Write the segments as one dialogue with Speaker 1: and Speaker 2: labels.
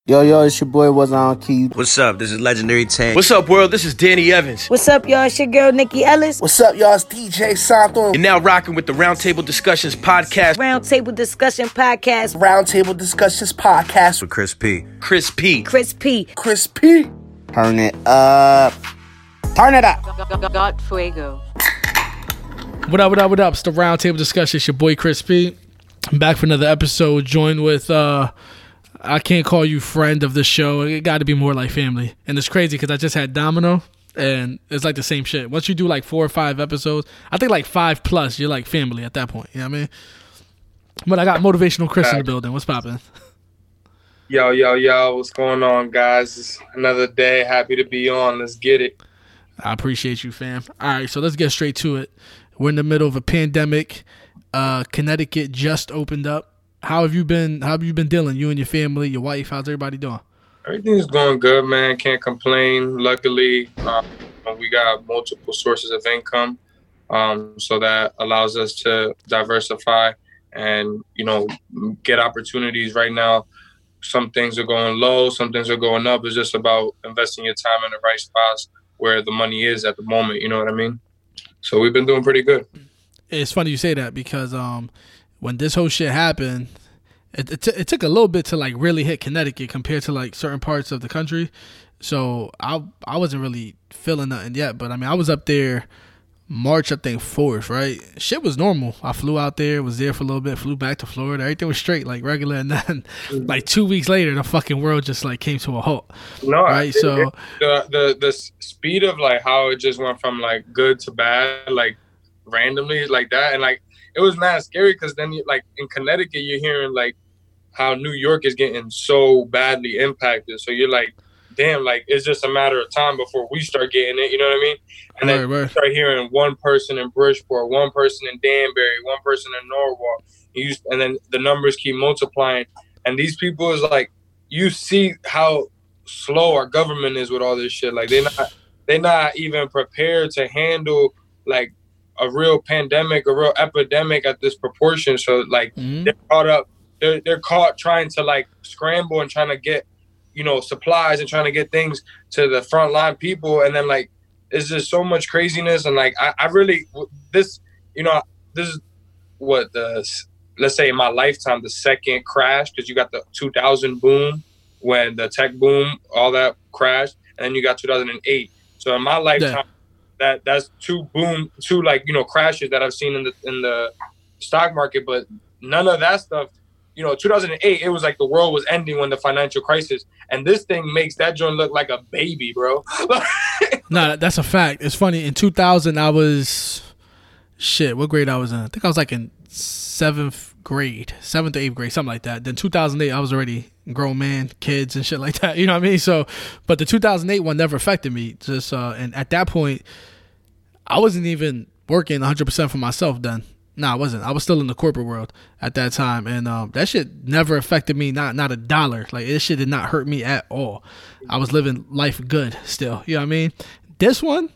Speaker 1: Yo, it's your boy, Was On Key.
Speaker 2: What's up? This is Legendary Tank.
Speaker 3: What's up, world? This is Danny Evans.
Speaker 4: What's up, y'all? It's your girl, Nikki Ellis.
Speaker 5: What's up, y'all? It's DJ Santo.
Speaker 3: You're now rocking with the Roundtable Discussions Podcast.
Speaker 4: Roundtable Discussion Podcast.
Speaker 5: Roundtable Discussions Podcast.
Speaker 2: With Chris P.
Speaker 3: Chris P.
Speaker 4: Chris P.
Speaker 5: Chris P.
Speaker 1: Turn it up. Turn it up.
Speaker 6: Got fuego.
Speaker 7: What up? It's the Roundtable Discussion. It's your boy, Chris P. I'm back for another episode, joined with, I can't call you friend of the show. It got to be more like family. And it's crazy because I just had Domino, and it's like the same shit. Once you do like 4 or 5 episodes, I think like 5+, you're like family at that point. You know what I mean? But I got Motivational Chris in the building. What's poppin'?
Speaker 8: Yo, what's going on, guys? It's another day. Happy to be on. Let's get it.
Speaker 7: I appreciate you, fam. All right, so let's get straight to it. We're in the middle of a pandemic. Connecticut just opened up. How have you been dealing? You and your family, your wife, how's everybody doing?
Speaker 8: Everything's going good, man. Can't complain. Luckily, we got multiple sources of income, so that allows us to diversify and, get opportunities. Right now, some things are going low, some things are going up. It's just about investing your time in the right spots where the money is at the moment. You know what I mean? So we've been doing pretty good.
Speaker 7: It's funny you say that because when this whole shit happened, it took a little bit to like really hit Connecticut compared to like certain parts of the country. So I wasn't really feeling nothing yet, but I mean I was up there March, I think 4th, right? Shit was normal. I flew out there, was there for a little bit, flew back to Florida. Everything was straight, like regular, and then like 2 weeks later, the fucking world just like came to a halt.
Speaker 8: No,
Speaker 7: right? So
Speaker 8: the speed of like how it just went from like good to bad, like randomly like that, and like it was mad scary because then like in Connecticut you're hearing like how New York is getting so badly impacted, so you're like, damn, like it's just a matter of time before we start getting it, you know what I mean? And then you start hearing one person in Bridgeport, one person in Danbury, one person in Norwalk, and then the numbers keep multiplying, and these people is like, you see how slow our government is with all this shit. Like they're not even prepared to handle like a real pandemic, a real epidemic at this proportion. So like they're caught up, they're caught trying to like scramble and trying to get, supplies and trying to get things to the frontline people. And then like, it's just so much craziness. And like, I really, this is what let's say in my lifetime, the second crash, because you got the 2000 boom when the tech boom, all that crashed. And then you got 2008. So in my lifetime, that's two crashes that I've seen in the stock market, but none of that stuff. 2008, it was like the world was ending when the financial crisis, and this thing makes that joint look like a baby, bro.
Speaker 7: No, that's a fact. It's funny. In 2000, I was what grade I was in? I think I was like in 7th grade, 7th to 8th grade, something like that. Then 2008, I was already a grown man, kids and shit like that. You know what I mean? So, but the 2008 one never affected me. Just and at that point, I wasn't even working 100% for myself then. No, I wasn't. I was still in the corporate world at that time, and that shit never affected me, not $1. Like, this shit did not hurt me at all. I was living life good still. You know what I mean? This one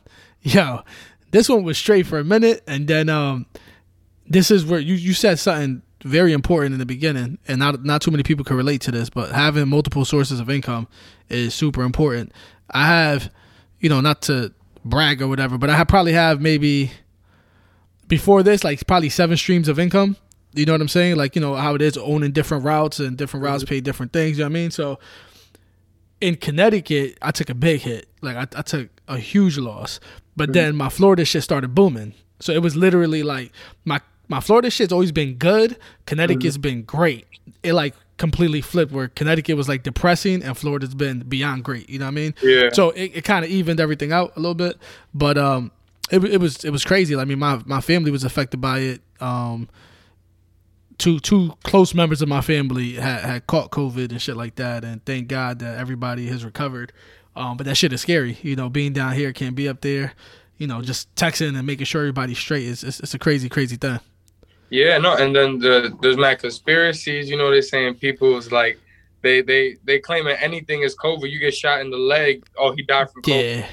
Speaker 7: was straight for a minute, and then this is where you said something very important in the beginning, and not too many people can relate to this, but having multiple sources of income is super important. I have, not to brag or whatever, but I probably have maybe before this, like probably 7 streams of income. You know what I'm saying? Like, how it is owning different routes, and different routes pay different things. You know what I mean? So in Connecticut, I took a big hit. Like I took a huge loss, but then my Florida shit started booming. So it was literally like my Florida shit's always been good. Connecticut's been great. It like completely flipped where Connecticut was like depressing and Florida's been beyond great. You know what I mean? Yeah. So it kind of evened everything out a little bit, but It was crazy. I mean, my family was affected by it. Two close members of my family had caught COVID and shit like that, and thank God that everybody has recovered. But that shit is scary. Being down here, can't be up there. Just texting and making sure everybody's straight. It's a crazy thing.
Speaker 8: Yeah, no, and then there's mad conspiracies. They're saying people is like they claiming anything is COVID. You get shot in the leg, oh, he died from COVID.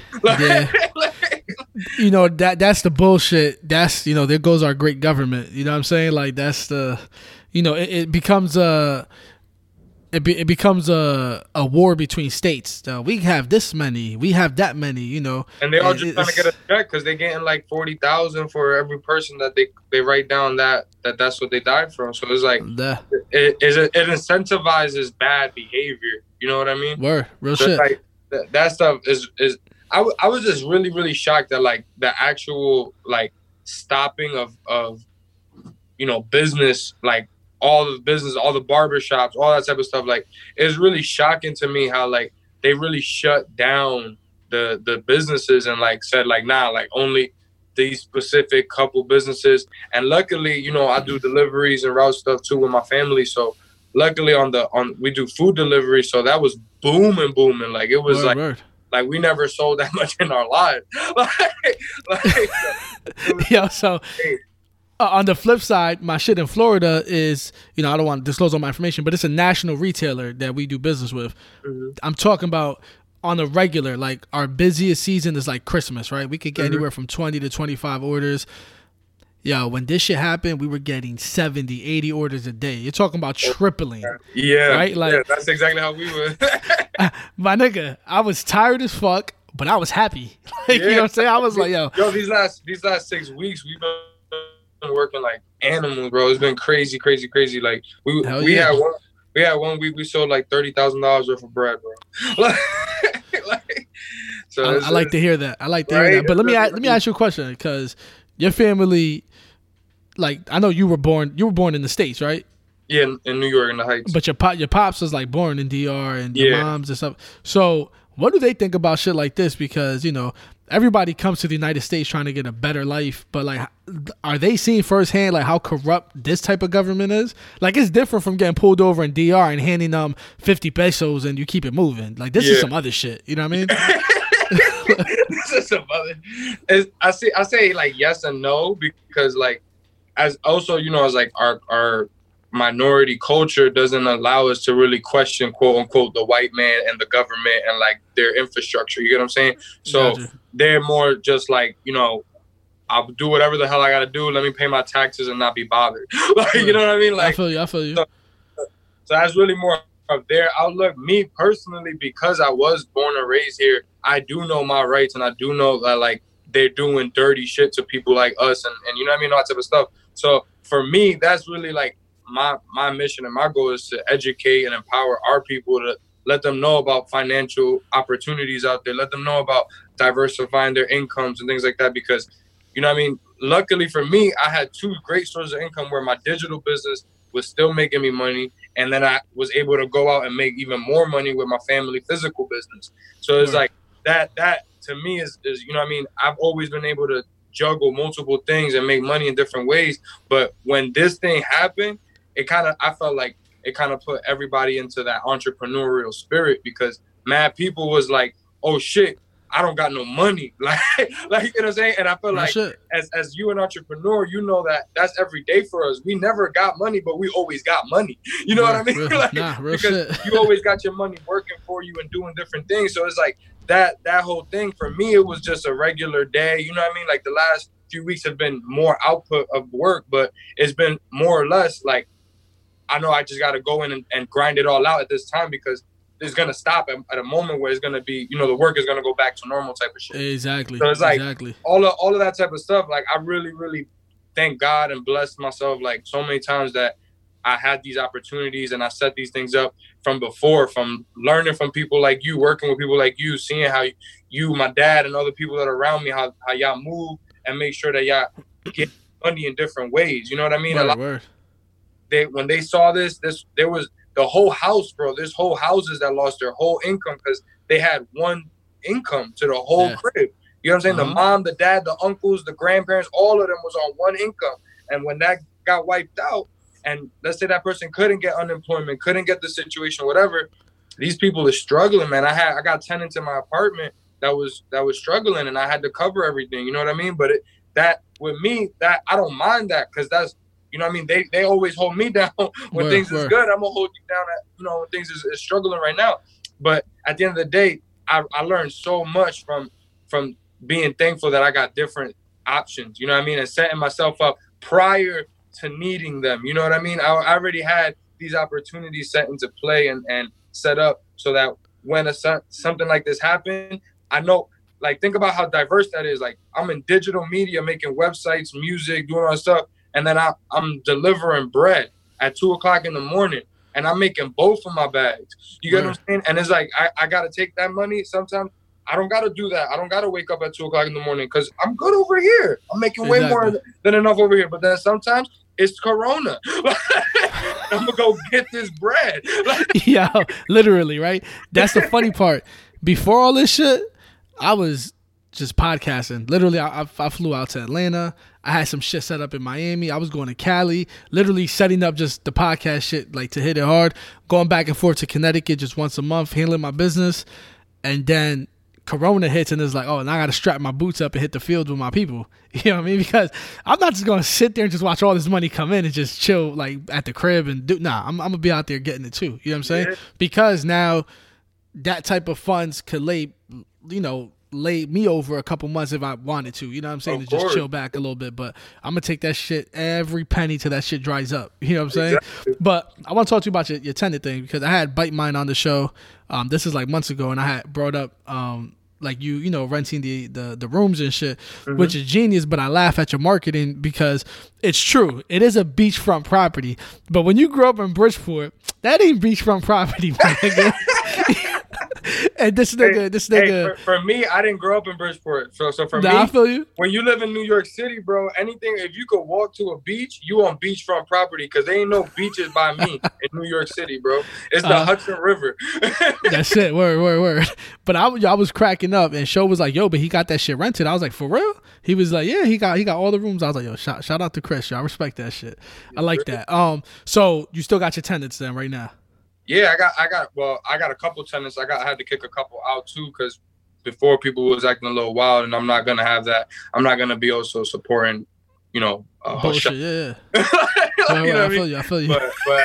Speaker 7: Yeah. That's the bullshit. That's, there goes our great government. You know what I'm saying? Like, that's the, it becomes it becomes a war between states. We have this many, we have that many, you know.
Speaker 8: And they all just trying to get a check because they're getting like 40,000 for every person that they write down that's what they died from. So it's like it incentivizes bad behavior. You know what I mean?
Speaker 7: Word, real
Speaker 8: so
Speaker 7: shit.
Speaker 8: Like that stuff is. I was just really, really shocked at like the actual like stopping of you know, business, like all the business, all the barbershops, all that type of stuff. Like, it's really shocking to me how like they really shut down the businesses and like said like, nah, like only these specific couple businesses. And luckily, you know, I do deliveries and route stuff too with my family. So luckily we do food delivery. So that was booming. Like it was like we never sold that much in our lives.
Speaker 7: Yo, so on the flip side, my shit in Florida is, you know, I don't want to disclose all my information, but it's a national retailer that we do business with. Mm-hmm. I'm talking about on a regular, like our busiest season is like Christmas, right? We could get anywhere from 20 to 25 orders. Yo, when this shit happened, we were getting 70, 80 orders a day. You're talking about tripling.
Speaker 8: Yeah.
Speaker 7: Right? Like,
Speaker 8: yeah, that's exactly how we were.
Speaker 7: My nigga, I was tired as fuck, but I was happy. Like, you know what I'm saying? I was like, yo,
Speaker 8: these last 6 weeks, we've been working like animals, bro. It's been crazy. Like we had one week we sold like $30,000 worth of bread, bro. So
Speaker 7: I like to hear that. Hear that. But let me ask you a question, because your family, like, I know you were born in the States, right?
Speaker 8: Yeah, in New York, in the Heights.
Speaker 7: But your pops was like born in DR, and your moms and stuff. So what do they think about shit like this? Because, you know, everybody comes to the United States trying to get a better life, but like, are they seeing firsthand like how corrupt this type of government is? Like, it's different from getting pulled over in DR and handing them 50 pesos and you keep it moving. Like, this is some other shit. You know what I mean?
Speaker 8: This is some other. I say like yes and no, because like, as also, you know, as like our minority culture doesn't allow us to really question, quote unquote, the white man and the government and like their infrastructure. You get what I'm saying? So they're more just like, you know, I'll do whatever the hell I got to do. Let me pay my taxes and not be bothered. Like, you know what I mean? Like,
Speaker 7: I feel you.
Speaker 8: So that's really more of their outlook. Me personally, because I was born and raised here, I do know my rights, and I do know that like they're doing dirty shit to people like us, and you know what I mean, all that type of stuff. So for me, that's really like my mission and my goal is to educate and empower our people, to let them know about financial opportunities out there, let them know about diversifying their incomes and things like that. Because, you know what I mean, luckily for me, I had two great sources of income where my digital business was still making me money, and then I was able to go out and make even more money with my family physical business. So it's like that to me is, you know what I mean, I've always been able to juggle multiple things and make money in different ways. But when this thing happened, I felt like it kind of put everybody into that entrepreneurial spirit, because mad people was like, oh shit, I don't got no money. Like, you know what I'm saying? And I feel like as you an entrepreneur, you know that's every day for us. We never got money, but we always got money. You know what I mean? Because you always got your money working for you and doing different things. So it's like that whole thing for me, it was just a regular day. You know what I mean? Like the last few weeks have been more output of work, but it's been more or less like, I know I just got to go in and grind it all out at this time, because it's going to stop at a moment where it's going to be, you know, the work is going to go back to normal type of shit.
Speaker 7: Exactly.
Speaker 8: So it's like all of that type of stuff. Like, I really, really thank God and bless myself like so many times that I had these opportunities and I set these things up from before, from learning from people like you, working with people like you, seeing how you, my dad, and other people that are around me, how y'all move and make sure that y'all get money in different ways. You know what I mean? When they saw this, there was the whole house, bro. There's whole houses that lost their whole income because they had one income to the whole crib. You know what I'm saying? The mom, the dad, the uncles, the grandparents, all of them was on one income. And when that got wiped out, and let's say that person couldn't get unemployment, couldn't get the situation, whatever, these people are struggling, man. I got tenants in my apartment that was struggling, and I had to cover everything. You know what I mean? But with me, I don't mind that, because that's, you know what I mean? They always hold me down when things is good. I'm going to hold you down when things is struggling right now. But at the end of the day, I learned so much from being thankful that I got different options, you know what I mean? And setting myself up prior to needing them. You know what I mean? I already had these opportunities set into play and set up so that when something like this happens, I know, like, think about how diverse that is. Like, I'm in digital media, making websites, music, doing all that stuff, and then I'm delivering bread at 2:00 in the morning, and I'm making both of my bags. You get what I'm saying? And it's like, I got to take that money. Sometimes I don't got to do that. I don't got to wake up at 2:00 in the morning because I'm good over here. I'm making way more than enough over here. But then sometimes it's Corona. I'm going to go get this bread.
Speaker 7: Yeah, literally, right? That's the funny part. Before all this shit, I was just podcasting. Literally, I flew out to Atlanta. I had some shit set up in Miami. I was going to Cali, literally setting up just the podcast shit, like, to hit it hard, going back and forth to Connecticut just once a month, handling my business. And then Corona hits and it's like, oh, now I got to strap my boots up and hit the field with my people. You know what I mean? Because I'm not just going to sit there and just watch all this money come in and just chill, like, at the crib and do. Nah, I'm going to be out there getting it too. You know what I'm saying? Yeah. Because now that type of funds could lay me over a couple months if I wanted to. You know what I'm saying? To just chill back a little bit. But I'm going to take that shit, every penny till that shit dries up. You know what I'm saying? Exactly. But I want to talk to you about your tenant thing because I had Bite Mine on the show. This is like months ago, and I had brought up like you know, renting the rooms and shit, which is genius, but I laugh at your marketing because it's true. It is a beachfront property. But when you grow up in Bridgeport, that ain't beachfront property, my nigga. And this nigga.
Speaker 8: Hey, for me, I didn't grow up in Bridgeport. So for me,
Speaker 7: I feel you.
Speaker 8: When you live in New York City, bro, anything, if you could walk to a beach, you on beachfront property because there ain't no beaches by me in New York City, bro. It's the Hudson River. That's
Speaker 7: it. Word. But I was cracking up, and Show was like, yo, but he got that shit rented. I was like, for real? He was like, yeah, he got all the rooms. I was like, yo, shout out to Chris. Yo, I respect that shit. I like that. So you still got your tenants then right now?
Speaker 8: Yeah, I got a couple tenants. I had to kick a couple out too because before people was acting a little wild, and I'm not gonna have that. I'm not gonna be also supporting, you know,
Speaker 7: bullshit. Yeah.
Speaker 8: You know
Speaker 7: I feel you.
Speaker 8: But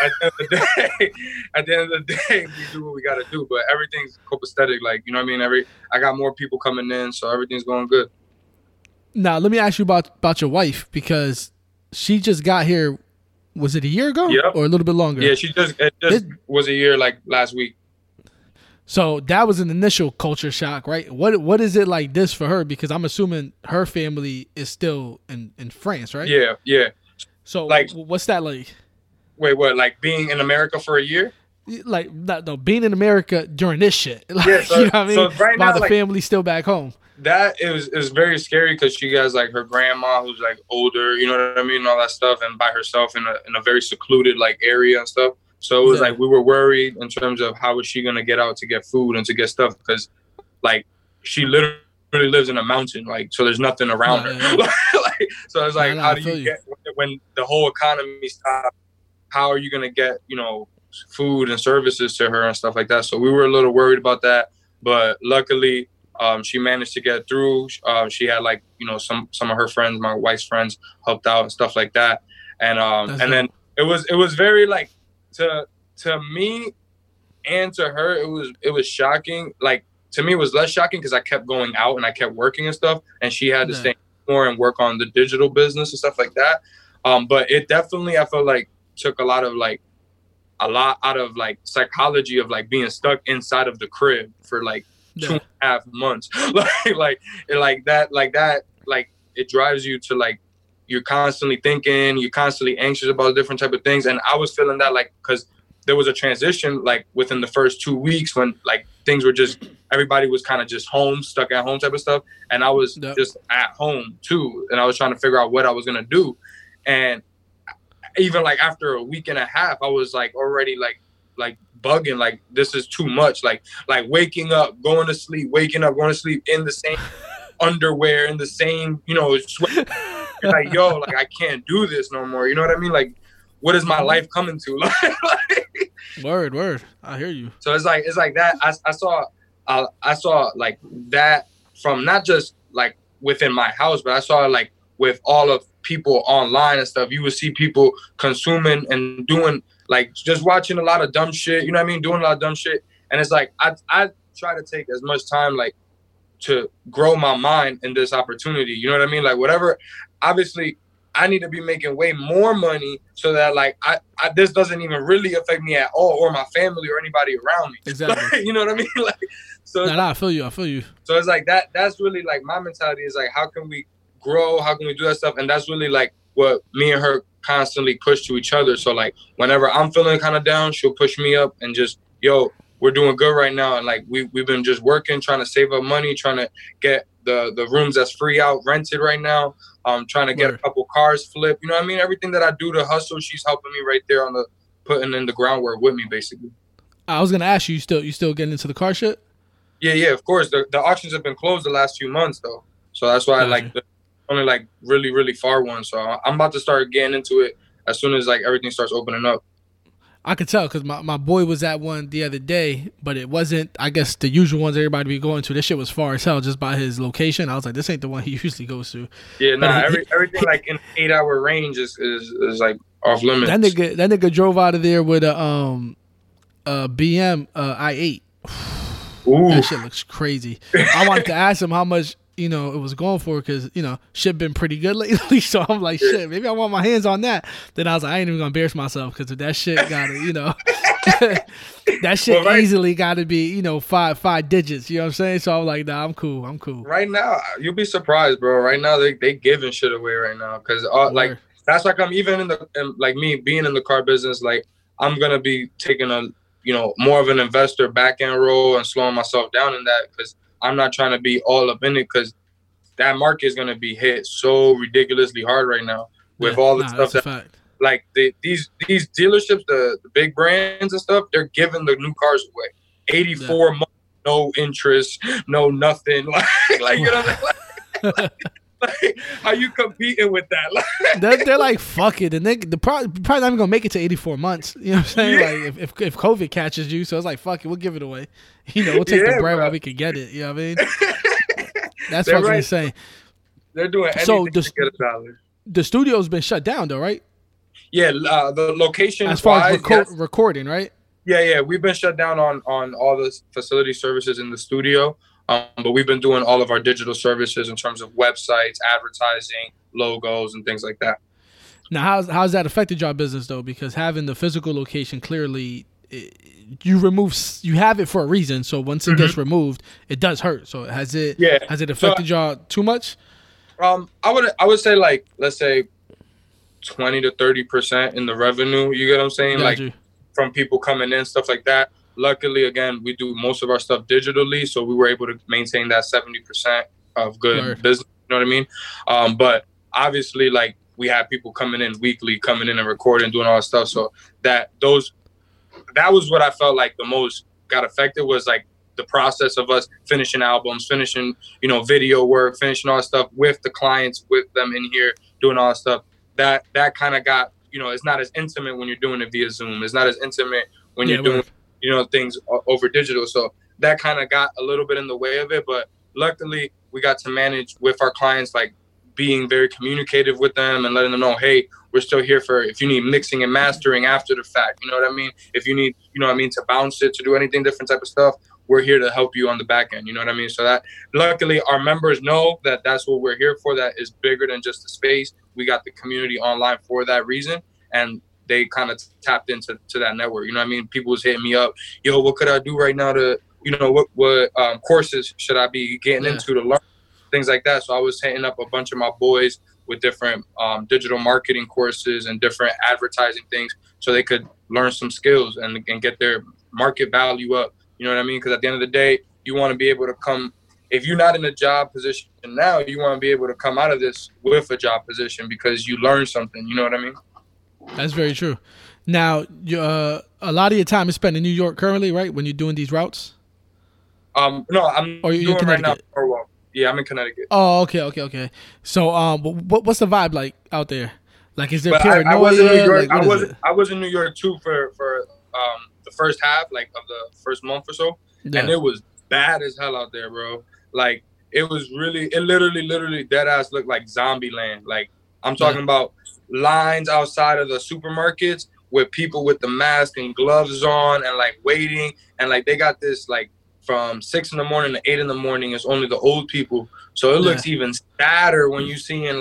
Speaker 8: at the end of the day, we do what we gotta do. But everything's copacetic, like, you know what I mean. I got more people coming in, so everything's going good.
Speaker 7: Now let me ask you about your wife because she just got here. Was it a year ago?
Speaker 8: Yep.
Speaker 7: Or a little bit longer?
Speaker 8: Yeah, it just was a year, like last week.
Speaker 7: So that was an initial culture shock, right? What is it like this for her? Because I'm assuming her family is still in France, right?
Speaker 8: Yeah.
Speaker 7: So like, what's that like?
Speaker 8: Wait, what? Like being in America for a year?
Speaker 7: Like no, being in America during this shit. Like,
Speaker 8: yeah, so,
Speaker 7: you know what I mean?
Speaker 8: So right
Speaker 7: while
Speaker 8: now,
Speaker 7: the family's still back home.
Speaker 8: That it was very scary because she has like her grandma who's like older, you know what I mean, and all that stuff, and by herself in a very secluded like area and stuff. So it was like we were worried in terms of how is she gonna get out to get food and to get stuff because like she literally lives in a mountain, like so there's nothing around her. Yeah. So it's like how do you get when the whole economy stops? How are you gonna get food and services to her and stuff like that? So we were a little worried about that, but luckily. She managed to get through. She had like some of her friends, my wife's friends, helped out and stuff like that. And then it was very like to me and to her it was shocking. Like to me it was less shocking because I kept going out and I kept working and stuff, and she had to stay more and work on the digital business and stuff like that. But it definitely I felt like took a lot out of like psychology of like being stuck inside of the crib for like 2.5 months. like it drives you to like you're constantly thinking, you're constantly anxious about different type of things. And I was feeling that like because there was a transition like within the first 2 weeks when like things were just everybody was kind of just home, stuck at home type of stuff. And I was just at home too. And I was trying to figure out what I was gonna do. And even like after a week and a half, I was like already like bugging, like this is too much, like waking up, going to sleep, waking up, going to sleep in the same underwear, in the same sweat. Like yo, like I can't do this no more, you know what I mean? Like what is my life coming to?
Speaker 7: Word I hear you.
Speaker 8: So it's like that. I saw like that from not just like within my house, but I saw like with all of people online and stuff. You would see people consuming and doing like just watching a lot of dumb shit, you know what I mean? Doing a lot of dumb shit. And it's like, I try to take as much time, like to grow my mind in this opportunity. You know what I mean? Like whatever, obviously I need to be making way more money so that like I this doesn't even really affect me at all, or my family or anybody around me.
Speaker 7: Exactly.
Speaker 8: You know what I mean? Like, so
Speaker 7: Nah, I feel you.
Speaker 8: So it's like that's really like my mentality is like, how can we grow? How can we do that stuff? And that's really like what me and her constantly push to each other. So like whenever I'm feeling kind of down, she'll push me up and just, yo, we're doing good right now. And like we've been just working, trying to save up money, trying to get the rooms that's free out rented right now. Trying to get a couple cars flipped. You know what I mean? Everything that I do to hustle, she's helping me right there on the putting in the groundwork with me, basically.
Speaker 7: I was gonna ask you still getting into the car shit?
Speaker 8: Yeah, of course. The auctions have been closed the last few months though, so that's why only like really, really far ones. So I'm about to start getting into it as soon as like everything starts opening up.
Speaker 7: I could tell because my boy was at one the other day, but it wasn't, I guess, the usual ones everybody be going to. This shit was far as hell just by his location. I was like, this ain't the one he usually goes to.
Speaker 8: Yeah, everything like in 8-hour range is like off limits.
Speaker 7: That nigga drove out of there with a BM i8.
Speaker 8: Ooh.
Speaker 7: That shit looks crazy. I wanted to ask him how much it was going for because shit been pretty good lately. So I'm like, shit, maybe I want my hands on that. Then I was like, I ain't even gonna embarrass myself because if that shit gotta that shit easily gotta be five digits. You know what I'm saying? So I'm like, nah, I'm cool.
Speaker 8: Right now, you'll be surprised, bro. Right now they giving shit away right now because like that's like I'm even in like me being in the car business. Like I'm gonna be taking a more of an investor back end role and slowing myself down in that because I'm not trying to be all up in it because that market is going to be hit so ridiculously hard right now with all the stuff that, like these dealerships, the big brands and stuff, they're giving the new cars away. 84 months, no interest, no nothing. Like you know what I mean? Like, how you competing with that?
Speaker 7: They're like, fuck it. And they're probably not even going to make it to 84 months. You know what I'm saying?
Speaker 8: Yeah.
Speaker 7: Like, if COVID catches you, so it's like, fuck it, we'll give it away. We'll take the bread while we can get it. You know what I mean? That's what I was going to say.
Speaker 8: They're doing anything to get a dollar.
Speaker 7: The studio's been shut down, though, right?
Speaker 8: Yeah, the location
Speaker 7: as far as recording, right?
Speaker 8: Yeah. We've been shut down on all the facility services in the studio. But we've been doing all of our digital services in terms of websites, advertising, logos, and things like that.
Speaker 7: Now, how's that affected your business though? Because having the physical location, clearly, you have it for a reason. So once it gets removed, it does hurt. So has it affected y'all too much?
Speaker 8: I would say like, let's say 20 to 30% in the revenue. You get what I'm saying?
Speaker 7: Got you.
Speaker 8: From people coming in, stuff like that. Luckily, again, we do most of our stuff digitally, so we were able to maintain that 70% of good business. You know what I mean? But obviously, like we had people coming in weekly, coming in and recording, doing all that stuff. So that was what I felt like the most got affected was like the process of us finishing albums, finishing video work, finishing all that stuff with the clients, with them in here doing all that stuff. That kind of got it's not as intimate when you're doing it via Zoom. It's not as intimate when you're doing things over digital. So that kind of got a little bit in the way of it. But luckily, we got to manage with our clients, like being very communicative with them and letting them know, hey, we're still here for if you need mixing and mastering after the fact. You know what I mean? If you need, to bounce it, to do anything different type of stuff, we're here to help you on the back end. You know what I mean? So that luckily our members know that that's what we're here for. That is bigger than just the space. We got the community online for that reason. And they kind of tapped into that network. You know what I mean? People was hitting me up. Yo, what could I do right now to, what courses should I be getting into to learn? Things like that. So I was hitting up a bunch of my boys with different digital marketing courses and different advertising things so they could learn some skills and get their market value up. You know what I mean? Because at the end of the day, you want to be able to come, if you're not in a job position now, you want to be able to come out of this with a job position because you learned something. You know what I mean?
Speaker 7: That's very true. Now, a lot of your time is spent in New York currently, right? When you're doing these routes?
Speaker 8: No, I'm doing right now. Yeah, I'm in Connecticut.
Speaker 7: Oh, okay. So, what's the vibe like out there? Like, is there
Speaker 8: paranoia?
Speaker 7: I was in New York.
Speaker 8: I was in New York too for the first half, like of the first month or so, and it was bad as hell out there, bro. Like, it literally dead ass looked like zombie land. Like, I'm talking about lines outside of the supermarkets with people with the mask and gloves on and like waiting, and like they got this like from 6 a.m. to 8 a.m. is only the old people. So it looks even sadder when you seeing like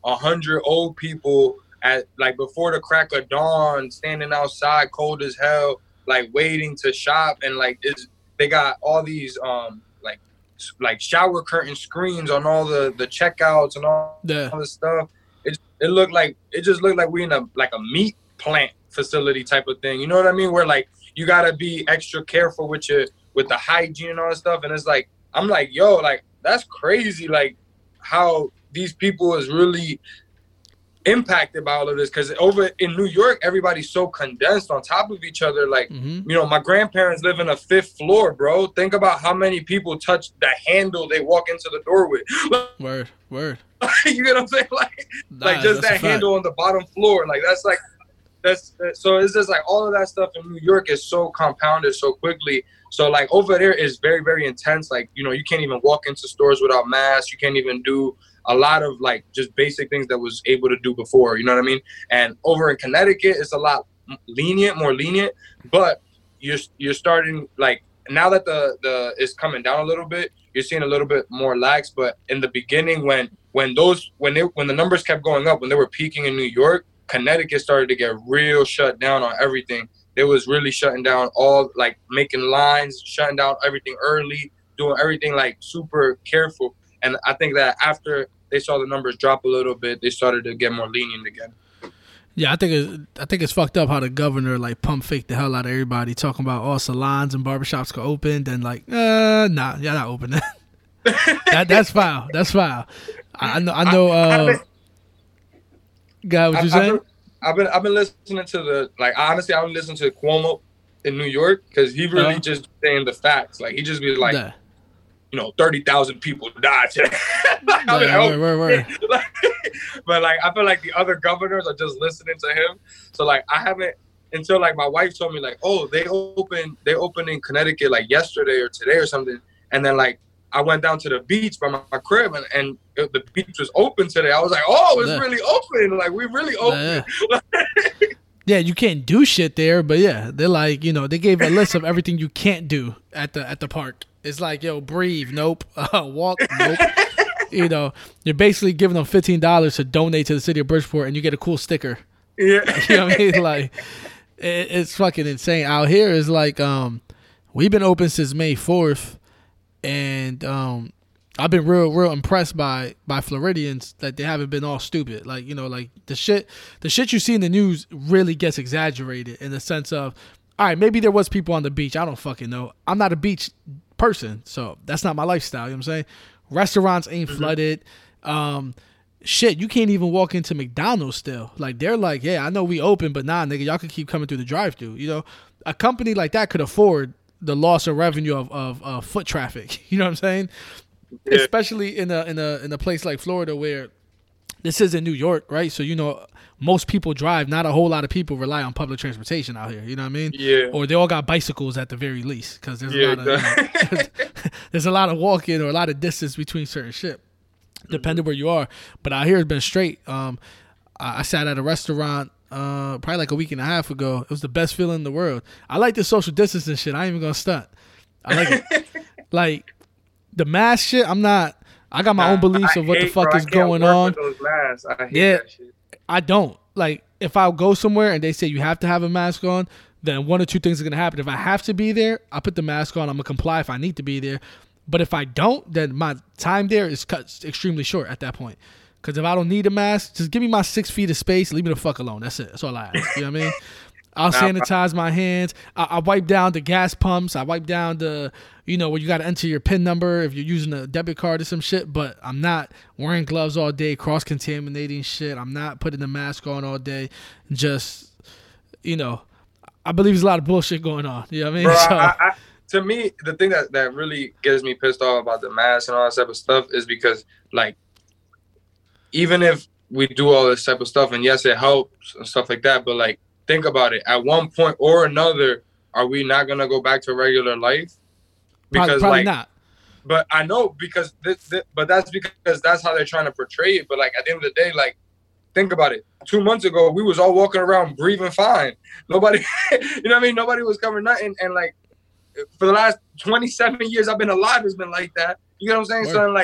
Speaker 8: 100 old people at like before the crack of dawn, standing outside, cold as hell, like waiting to shop, and like they got all these like shower curtain screens on all the checkouts and all this stuff. It just looked like we in a meat plant facility type of thing. You know what I mean? Where like you gotta be extra careful with the hygiene and all that stuff. And it's like I'm like, yo, like that's crazy. Like how these people is really impacted by all of this, because over in New York everybody's so condensed on top of each other. Like you know, my grandparents live in a 5th floor, bro. Think about how many people touch the handle they walk into the door with.
Speaker 7: Word.
Speaker 8: You get what I'm saying? Like just that handle on the bottom floor, like that's so it's just like all of that stuff in New York is so compounded so quickly. So like over there is very, very intense. Like, you know, you can't even walk into stores without masks. You can't even do a lot of like just basic things that was able to do before, you know what I mean? And over in Connecticut, it's a lot more lenient, but you're starting, like, now that the is coming down a little bit, you're seeing a little bit more lax. But in the beginning, when the numbers kept going up, when they were peaking in New York, Connecticut started to get real shut down on everything. They was really shutting down all, like, making lines, shutting down everything early, doing everything like super careful. And I think that after they saw the numbers drop a little bit, they started to get more lenient again.
Speaker 7: Yeah, I think it's fucked up how the governor like pump faked the hell out of everybody, talking about all salons and barbershops could open, then like, nah, you're not opening. That's foul. That's foul. I know. God, what you saying?
Speaker 8: I've been listening to the, like, honestly, I've been listening to Cuomo in New York, because he really just saying the facts. Like, he just be like, you know, 30,000 people died today. Word. But like, I feel like the other governors are just listening to him. So like, I haven't, until like my wife told me like, oh, they opened in Connecticut like yesterday or today or something. And then like, I went down to the beach by my crib, and the beach was open today. I was like, oh, it's really open. Like, we really open.
Speaker 7: Yeah, you can't do shit there, but yeah, they're like, you know, they gave a list of everything you can't do at the park. It's like, yo, breathe, nope. Walk, nope. You know, you're basically giving them $15 to donate to the city of Bridgeport, and you get a cool sticker.
Speaker 8: Yeah.
Speaker 7: You know what I mean? Like, it's fucking insane. Out here is like, we've been open since May 4th, and I've been real impressed by Floridians that they haven't been all stupid. Like, you know, like the shit you see in the news really gets exaggerated in the sense of, all right, maybe there was people on the beach. I don't fucking know. I'm not a beach person, so that's not my lifestyle. You know what I'm saying? Restaurants ain't flooded. Shit, you can't even walk into McDonald's still. Like, they're like, yeah, I know we open, but nah, nigga, y'all can keep coming through the drive-thru. You know, a company like that could afford the loss of revenue of foot traffic. You know what I'm saying? Yeah. Especially in a place like Florida, where this is in New York, right? So, you know, most people drive. Not a whole lot of people rely on public transportation out here. You know what I mean?
Speaker 8: Yeah.
Speaker 7: Or they all got bicycles at the very least, because there's a lot of there's a lot of walking or a lot of distance between certain shit, depending where you are. But out here, it's been straight. I sat at a restaurant probably like a week and a half ago. It was the best feeling in the world. I like the social distancing shit. I ain't even gonna stunt. I like it. Like the mask shit. I got my own beliefs of what the fuck is going on.
Speaker 8: I hate that shit.
Speaker 7: I don't. Like, if I go somewhere and they say you have to have a mask on, then one or two things are going to happen. If I have to be there, I put the mask on. I'm going to comply if I need to be there. But if I don't, then my time there is cut extremely short at that point. Because if I don't need a mask, just give me my 6 feet of space. Leave me the fuck alone. That's it. That's all I ask. You know what I mean? I'll sanitize my hands. I wipe down the gas pumps. I wipe down the, you know, where you got to enter your PIN number if you're using a debit card or some shit. But I'm not wearing gloves all day, cross-contaminating shit. I'm not putting the mask on all day. Just, you know, I believe there's a lot of bullshit going on. You know what I mean?
Speaker 8: Bro, to me, the thing that really gets me pissed off about the mask and all that type of stuff is because, like, even if we do all this type of stuff, and yes, it helps and stuff like that, but, like, think about it. At one point or another, are we not gonna go back to regular life? Because
Speaker 7: probably not.
Speaker 8: But I know because but that's because that's how they're trying to portray it. But like at the end of the day, like think about it. 2 months ago, we was all walking around breathing fine. Nobody, you know what I mean? Nobody was covering nothing. And like for the last 27 years I've been alive, it's been like that. You know what I'm saying? Word. So like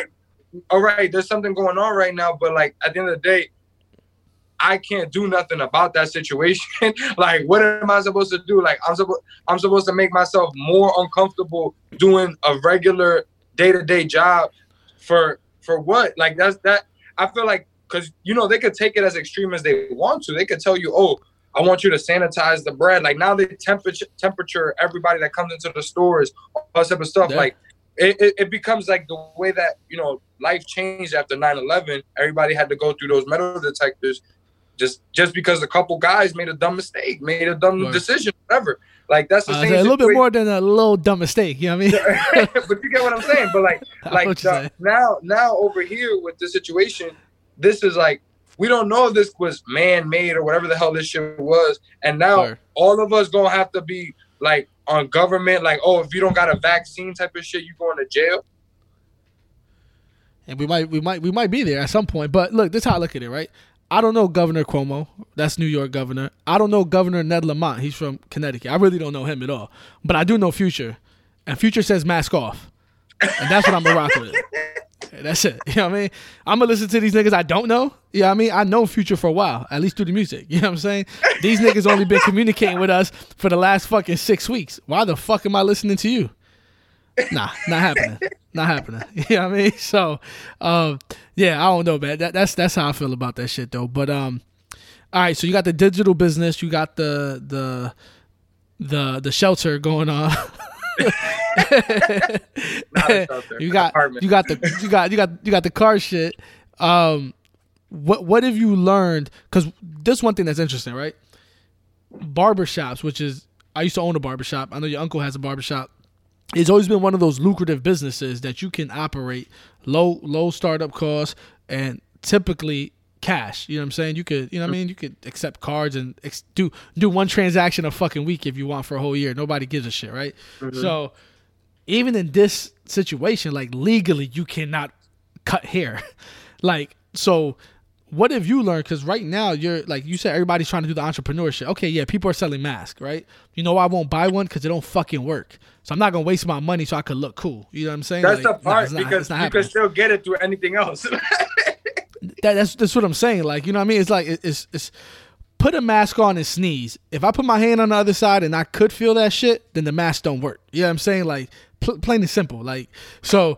Speaker 8: all right, there's something going on right now, but like at the end of the day, I can't do nothing about that situation. Like, what am I supposed to do? Like, I'm supposed to make myself more uncomfortable doing a regular day-to-day job for what? Like, that's that. I feel like, because, you know, they could take it as extreme as they want to. They could tell you, oh, I want you to sanitize the bread. Like, now they temperature everybody that comes into the stores, all that type of stuff. Yeah. Like, it becomes like the way that, you know, life changed after 9/11. Everybody had to go through those metal detectors just because a couple guys made a dumb mistake, made a dumb decision, whatever. Like, that's the same.
Speaker 7: A little bit more than a little dumb mistake, you know what I
Speaker 8: mean? But you get what I'm saying. But now over here with this situation, this is like, we don't know if this was man-made or whatever the hell this shit was. And now all of us gonna have to be like on government, like, oh, if you don't got a vaccine type of shit, you going to jail.
Speaker 7: And we might be there at some point. But look, this is how I look at it, right? I don't know Governor Cuomo. That's New York governor. I don't know Governor Ned Lamont. He's from Connecticut. I really don't know him at all. But I do know Future. And Future says mask off. And that's what I'm going to rock with. That's it. You know what I mean? I'm going to listen to these niggas I don't know. You know what I mean? I know Future for a while, at least through the music. You know what I'm saying? These niggas only been communicating with us for the last fucking 6 weeks. Why the fuck am I listening to you? Nah, not happening. Not happening. You know what I mean? So, yeah, I don't know, man. That's how I feel about that shit, though. But all right. So you got the digital business. You got the shelter going on. You got the car shit. What have you learned? Because this one thing that's interesting, right? Barbershops, which is, I used to own a barbershop. I know your uncle has a barbershop. It's always been one of those lucrative businesses that you can operate low startup costs and typically cash. You know what I'm saying? You could, you know what I mean? You could accept cards and do one transaction a fucking week if you want for a whole year. Nobody gives a shit, right? Mm-hmm. So even in this situation, like legally, you cannot cut hair. Like, so what have you learned? Because right now, you're like you said, everybody's trying to do the entrepreneurship. Okay, yeah, people are selling masks, right? You know why I won't buy one? Because it don't fucking work. So I'm not going to waste my money so I could look cool. You know what I'm saying?
Speaker 8: That's like, the part, because you can still get it through anything else.
Speaker 7: That's what I'm saying. Like, you know what I mean? It's like, it's put a mask on and sneeze. If I put my hand on the other side and I could feel that shit, then the mask don't work. You know what I'm saying? Like, plain and simple. Like, so,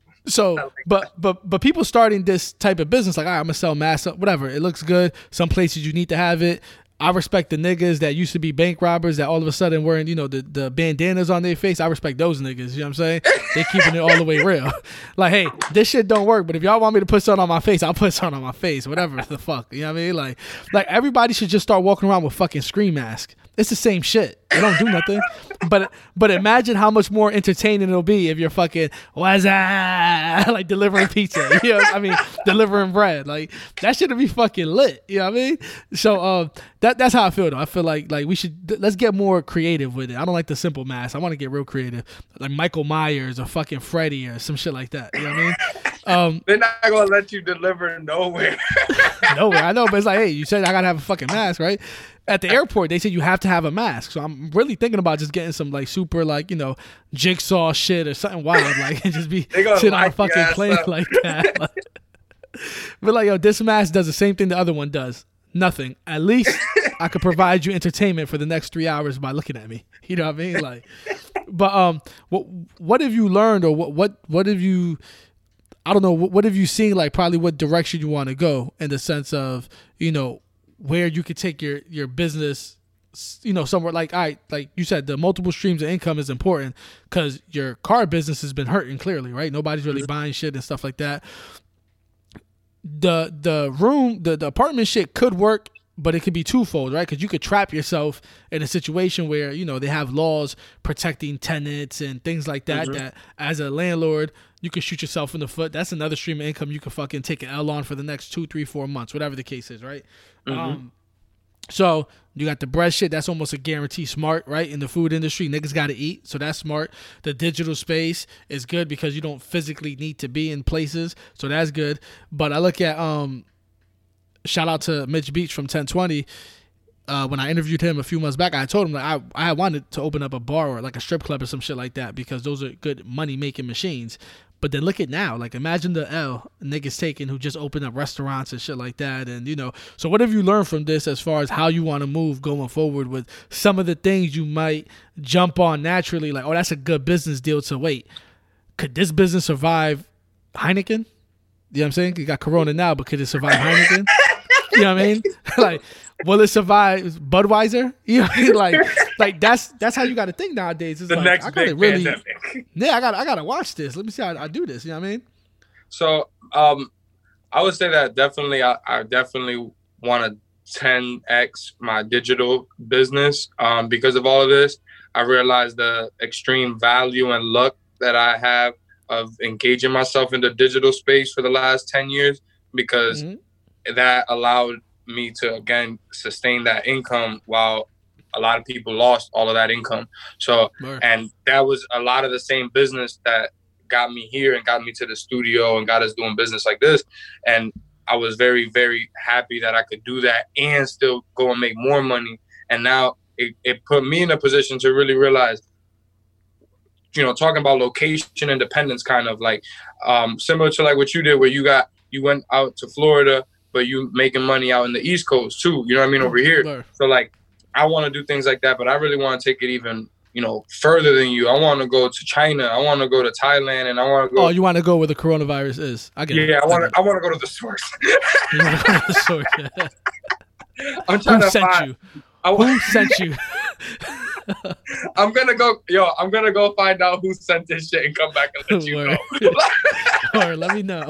Speaker 7: but people starting this type of business, like, all right, I'm going to sell masks, whatever. It looks good. Some places you need to have it. I respect the niggas that used to be bank robbers that all of a sudden wearing, you know, the bandanas on their face. I respect those niggas. You know what I'm saying? They keeping it all the way real. Like, hey, this shit don't work, but if y'all want me to put something on my face, I'll put something on my face. Whatever the fuck. You know what I mean? Like everybody should just start walking around with fucking scream masks. It's the same shit. It don't do nothing. But imagine how much more entertaining it'll be if you're fucking what's that? Like delivering pizza. You know what I mean? Delivering bread. Like that shit'll be fucking lit. You know what I mean? So that's how I feel though. I feel like we should let's get more creative with it. I don't like the simple mask. I want to get real creative. Like Michael Myers or fucking Freddy or some shit like that. You know what I mean?
Speaker 8: They're not gonna let you deliver nowhere.
Speaker 7: Nowhere. I know, but it's like, hey, you said I gotta have a fucking mask, right? At the airport, they said you have to have a mask. So I'm really thinking about just getting some like super like, you know, jigsaw shit or something wild, like and just be sitting on a fucking plane like that. But like, yo, this mask does the same thing the other one does. Nothing. At least I could provide you entertainment for the next 3 hours by looking at me. You know what I mean? Like, but what have you learned or what have you? I don't know. What have you seen? Like, probably what direction you want to go in the sense of, you know, where you could take your business, you know, somewhere like, all right, like you said, the multiple streams of income is important because your car business has been hurting clearly, right? Nobody's really buying shit and stuff like that. The apartment shit could work, but it could be twofold, right? Because you could trap yourself in a situation where, you know, they have laws protecting tenants and things like that, that as a landlord, you could shoot yourself in the foot. That's another stream of income you could fucking take an L on for the next 2, 3, 4 months, whatever the case is, right? So you got the bread shit. That's almost a guarantee smart, right? In the food industry, niggas got to eat. So that's smart. The digital space is good because you don't physically need to be in places. So that's good. But I look at, shout out to Mitch Beach from 1020. When I interviewed him a few months back, I told him that I wanted to open up a bar or like a strip club or some shit like that because those are good money making machines. But then look at now. Like, imagine the L niggas taking who just opened up restaurants and shit like that. And, you know, so what have you learned from this as far as how you want to move going forward with some of the things you might jump on naturally? Like, oh, that's a good business deal to wait. Could this business survive Heineken? You know what I'm saying? You got Corona now, but could it survive Heineken? You know what I mean? Like, will it survive Budweiser? You know what I mean? Like that's how you got to think nowadays. It's
Speaker 8: the
Speaker 7: like,
Speaker 8: next
Speaker 7: I gotta
Speaker 8: big
Speaker 7: really,
Speaker 8: pandemic.
Speaker 7: yeah, I gotta watch this. Let me see how I do this. You know what I mean?
Speaker 8: So, I would say that definitely, I definitely want to 10x my digital business. Because of all of this, I realized the extreme value and luck that I have of engaging myself in the digital space for the last 10 years, because that allowed me to, again, sustain that income while a lot of people lost all of that income. So, and that was a lot of the same business that got me here and got me to the studio and got us doing business like this. And I was very, very happy that I could do that and still go and make more money. And now it put me in a position to really realize, you know, talking about location independence, kind of like similar to like what you did, where you went out to Florida, but you making money out in the East Coast too. You know what I mean? Over here. So like, I want to do things like that, but I really want to take it even, you know, further than you. I want to go to China. I want to go to Thailand, and I want to go.
Speaker 7: Oh, you want to go where the coronavirus is? I get it.
Speaker 8: Yeah, I want to go to the source.
Speaker 7: You want to go to the source. Yeah.
Speaker 8: I'm trying
Speaker 7: Who
Speaker 8: to
Speaker 7: sent
Speaker 8: find.
Speaker 7: you? Who sent you?
Speaker 8: I'm gonna go find out who sent this shit and come back and let you know.
Speaker 7: Or let me know.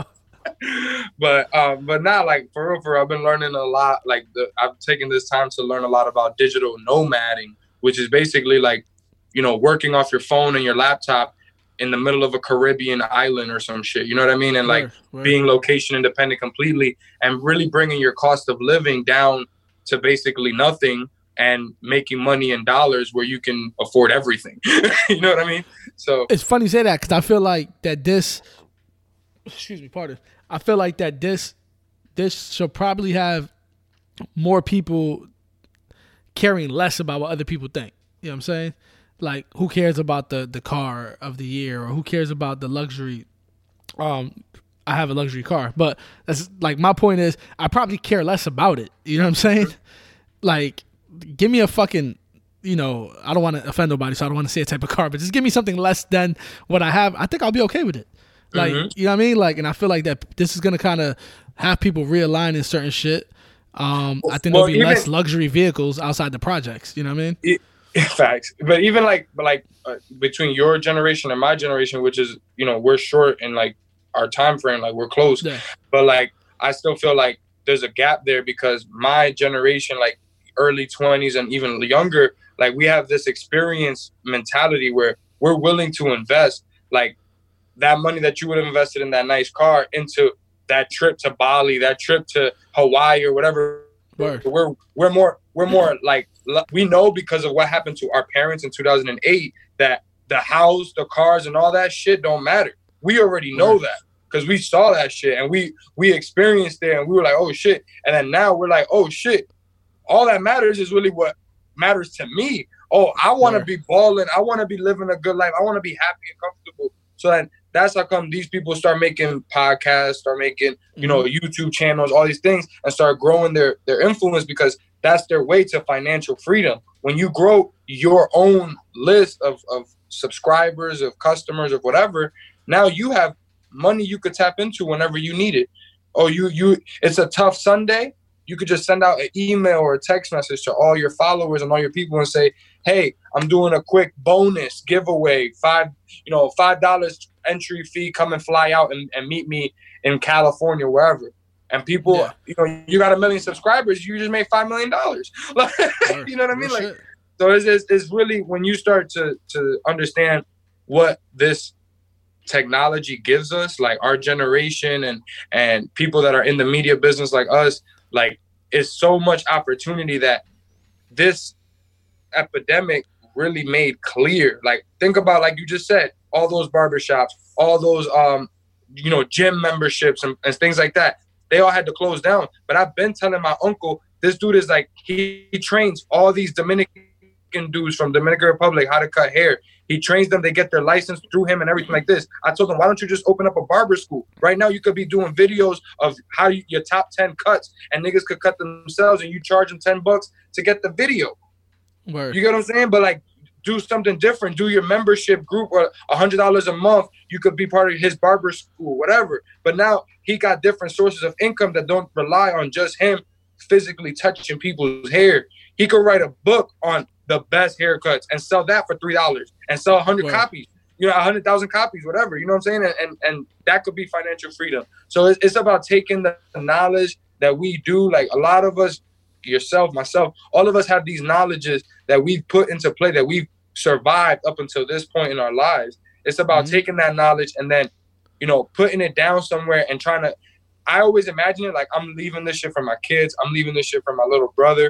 Speaker 8: But now, like, for real, I've been learning a lot. Like, I've taken this time to learn a lot about digital nomading, which is basically like, you know, working off your phone and your laptop in the middle of a Caribbean island or some shit. You know what I mean? And like being location independent completely, and really bringing your cost of living down to basically nothing, and making money in dollars where you can afford everything. You know what I mean? So
Speaker 7: it's funny you say that, because I feel like that this. Excuse me, pardon. I feel like that this should probably have more people caring less about what other people think. You know what I'm saying? Like, who cares about the car of the year, or who cares about the luxury? I have a luxury car, but that's like, my point is, I probably care less about it. You know what I'm saying? Like, give me a fucking, you know, I don't want to offend nobody, so I don't want to say a type of car, but just give me something less than what I have. I think I'll be okay with it. Like, you know what I mean? Like, and I feel like that this is going to kind of have people realign in certain shit. I think there'll be less luxury vehicles outside the projects. You know what I mean?
Speaker 8: Facts. But even like between your generation and my generation, which is, you know, we're short in like our time frame, like we're close. Yeah. But like, I still feel like there's a gap there, because my generation, like early 20s and even younger, like we have this experience mentality where we're willing to invest like that money that you would have invested in that nice car into that trip to Bali, that trip to Hawaii or whatever. We're more like, we know because of what happened to our parents in 2008 that the house, the cars, and all that shit don't matter. We already know that because we saw that shit and we experienced it, and we were like, oh shit. And then now we're like, oh shit, all that matters is really what matters to me. Oh, I want to be balling. I want to be living a good life. I want to be happy and comfortable. So then that's how come these people start making podcasts, start making, you know, YouTube channels, all these things, and start growing their influence, because that's their way to financial freedom. When you grow your own list of subscribers, of customers, of whatever, now you have money you could tap into whenever you need it. Oh, it's a tough Sunday. You could just send out an email or a text message to all your followers and all your people and say, hey, I'm doing a quick bonus giveaway, $5 entry fee, come and fly out and meet me in California, wherever. And people, you know, you got 1 million subscribers, you just made $5 million. You know what I mean? Like, so it's really, when you start to understand what this technology gives us, like our generation and people that are in the media business like us, like, it's so much opportunity that this epidemic really made clear. Like, think about, like you just said, all those barbershops, all those gym memberships and things like that. They all had to close down. But I've been telling my uncle, this dude is like, he trains all these Dominican dudes from Dominican Republic how to cut hair. He trains them. They get their license through him and everything like this. I told them, why don't you just open up a barber school? Right now, you could be doing videos of how your top 10 cuts, and niggas could cut themselves, and you charge them $10 to get the video.
Speaker 7: Word.
Speaker 8: You get what I'm saying? But like, do something different. Do your membership group or $100 a month. You could be part of his barber school, whatever. But now he got different sources of income that don't rely on just him physically touching people's hair. He could write a book on the best haircuts and sell that for $3 and sell 100 copies, 100,000 copies, whatever, you know what I'm saying? And that could be financial freedom. So it's about taking the knowledge that we do. Like a lot of us, yourself, myself, all of us have these knowledges that we've put into play, that we've survived up until this point in our lives. It's about taking that knowledge and then, putting it down somewhere and trying to, I always imagine it like I'm leaving this shit for my kids. I'm leaving this shit for my little brother.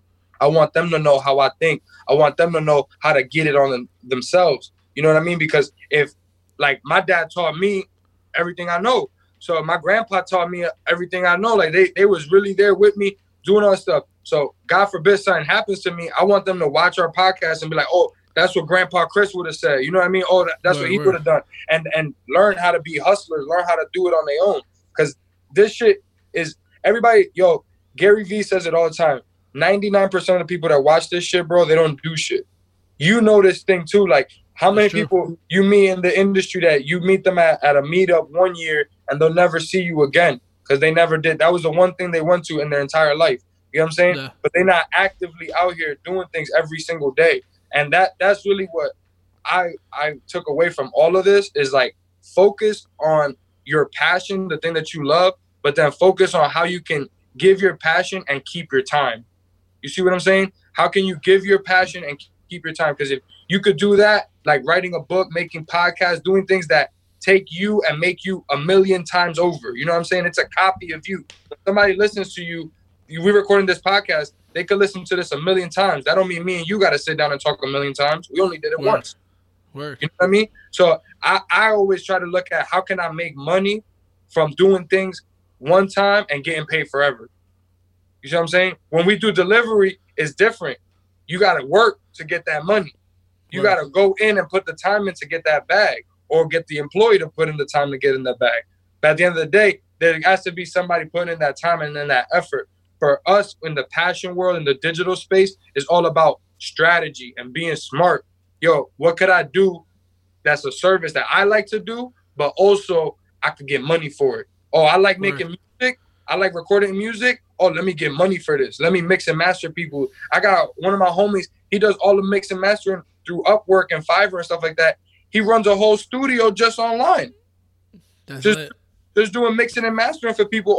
Speaker 8: I want them to know how I think. I want them to know how to get it on themselves. You know what I mean? Because if, like, my dad taught me everything I know. So my grandpa taught me everything I know. Like, they was really there with me doing all that stuff. So God forbid something happens to me, I want them to watch our podcast and be like, oh, that's what Grandpa Chris would have said. You know what I mean? Oh, that's what he would have done. And learn how to be hustlers, learn how to do it on their own. Because this shit is, everybody, Gary Vee says it all the time. 99% of the people that watch this shit, bro, they don't do shit. You know this thing too. Like, how many people you meet in the industry that you meet them at a meetup one year and they'll never see you again because they never did. That was the one thing they went to in their entire life. You know what I'm saying? Yeah. But they're not actively out here doing things every single day. And that's really what I took away from all of this is like focus on your passion, the thing that you love, but then focus on how you can give your passion and keep your time. You see what I'm saying? How can you give your passion and keep your time? Because if you could do that, like writing a book, making podcasts, doing things that take you and make you 1,000,000 times over. You know what I'm saying? It's a copy of you. If somebody listens to you, we're recording this podcast, they could listen to this 1,000,000 times. That don't mean me and you got to sit down and talk 1,000,000 times. We only did it once.
Speaker 7: Word.
Speaker 8: You know what I mean? So I always try to look at how can I make money from doing things one time and getting paid forever. You see what I'm saying? When we do delivery, it's different. You got to work to get that money. You got to go in and put the time in to get that bag or get the employee to put in the time to get in that bag. But at the end of the day, there has to be somebody putting in that time and then that effort. For us in the passion world, in the digital space, it's all about strategy and being smart. What could I do that's a service that I like to do, but also I could get money for it? Oh, I like making music. I like recording music. Oh, let me get money for this. Let me mix and master people. I got one of my homies. He does all the mix and mastering through Upwork and Fiverr and stuff like that. He runs a whole studio just online.
Speaker 7: That's
Speaker 8: just doing mixing and mastering for people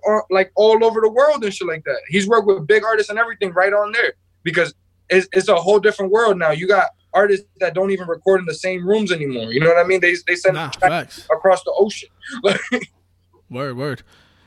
Speaker 8: all over the world and shit like that. He's worked with big artists and everything right on there because it's a whole different world now. You got artists that don't even record in the same rooms anymore. You know what I mean? They send tracks across the ocean.
Speaker 7: Word.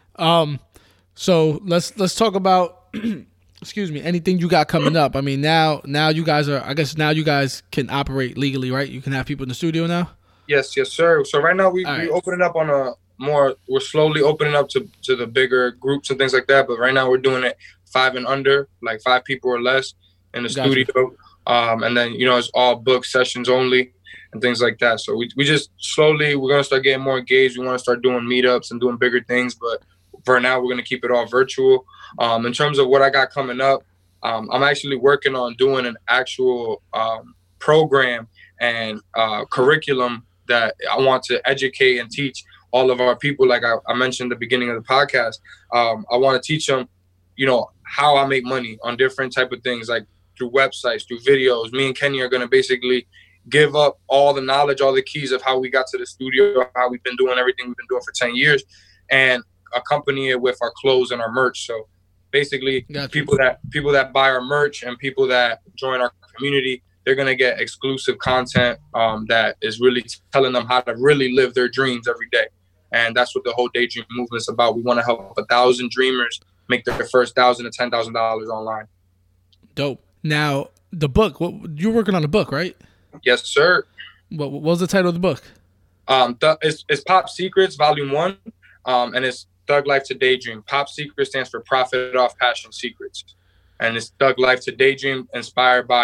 Speaker 7: So let's talk about excuse me, anything you got coming up. I mean, now you guys can operate legally, right? You can have people in the studio now?
Speaker 8: Yes, sir. So right now we opening up on we're slowly opening up to the bigger groups and things like that. But right now we're doing it 5 and under, like 5 people or less in the studio. And then, it's all book sessions only and things like that. So we just slowly, we're going to start getting more engaged. We want to start doing meetups and doing bigger things. But for now, we're going to keep it all virtual. In terms of what I got coming up, I'm actually working on doing an actual program and curriculum that I want to educate and teach all of our people. Like I mentioned at the beginning of the podcast, I want to teach them, how I make money on different type of things, like through websites, through videos. Me and Kenny are going to basically give up all the knowledge, all the keys of how we got to the studio, how we've been doing everything we've been doing for 10 years, and accompany it with our clothes and our merch. So basically people that buy our merch and people that join our community, they're going to get exclusive content that is really telling them how to really live their dreams every day. And that's what the whole Daydream movement is about. We want to help 1,000 dreamers make their first $1,000 to $10,000 online.
Speaker 7: Dope. Now, the book, you're working on a book, right?
Speaker 8: Yes, sir.
Speaker 7: What was the title of the book?
Speaker 8: It's Pop Secrets, Volume 1, and it's Thug Life to Daydream. Pop Secrets stands for Profit Off Passion Secrets. And it's Thug Life to Daydream, inspired by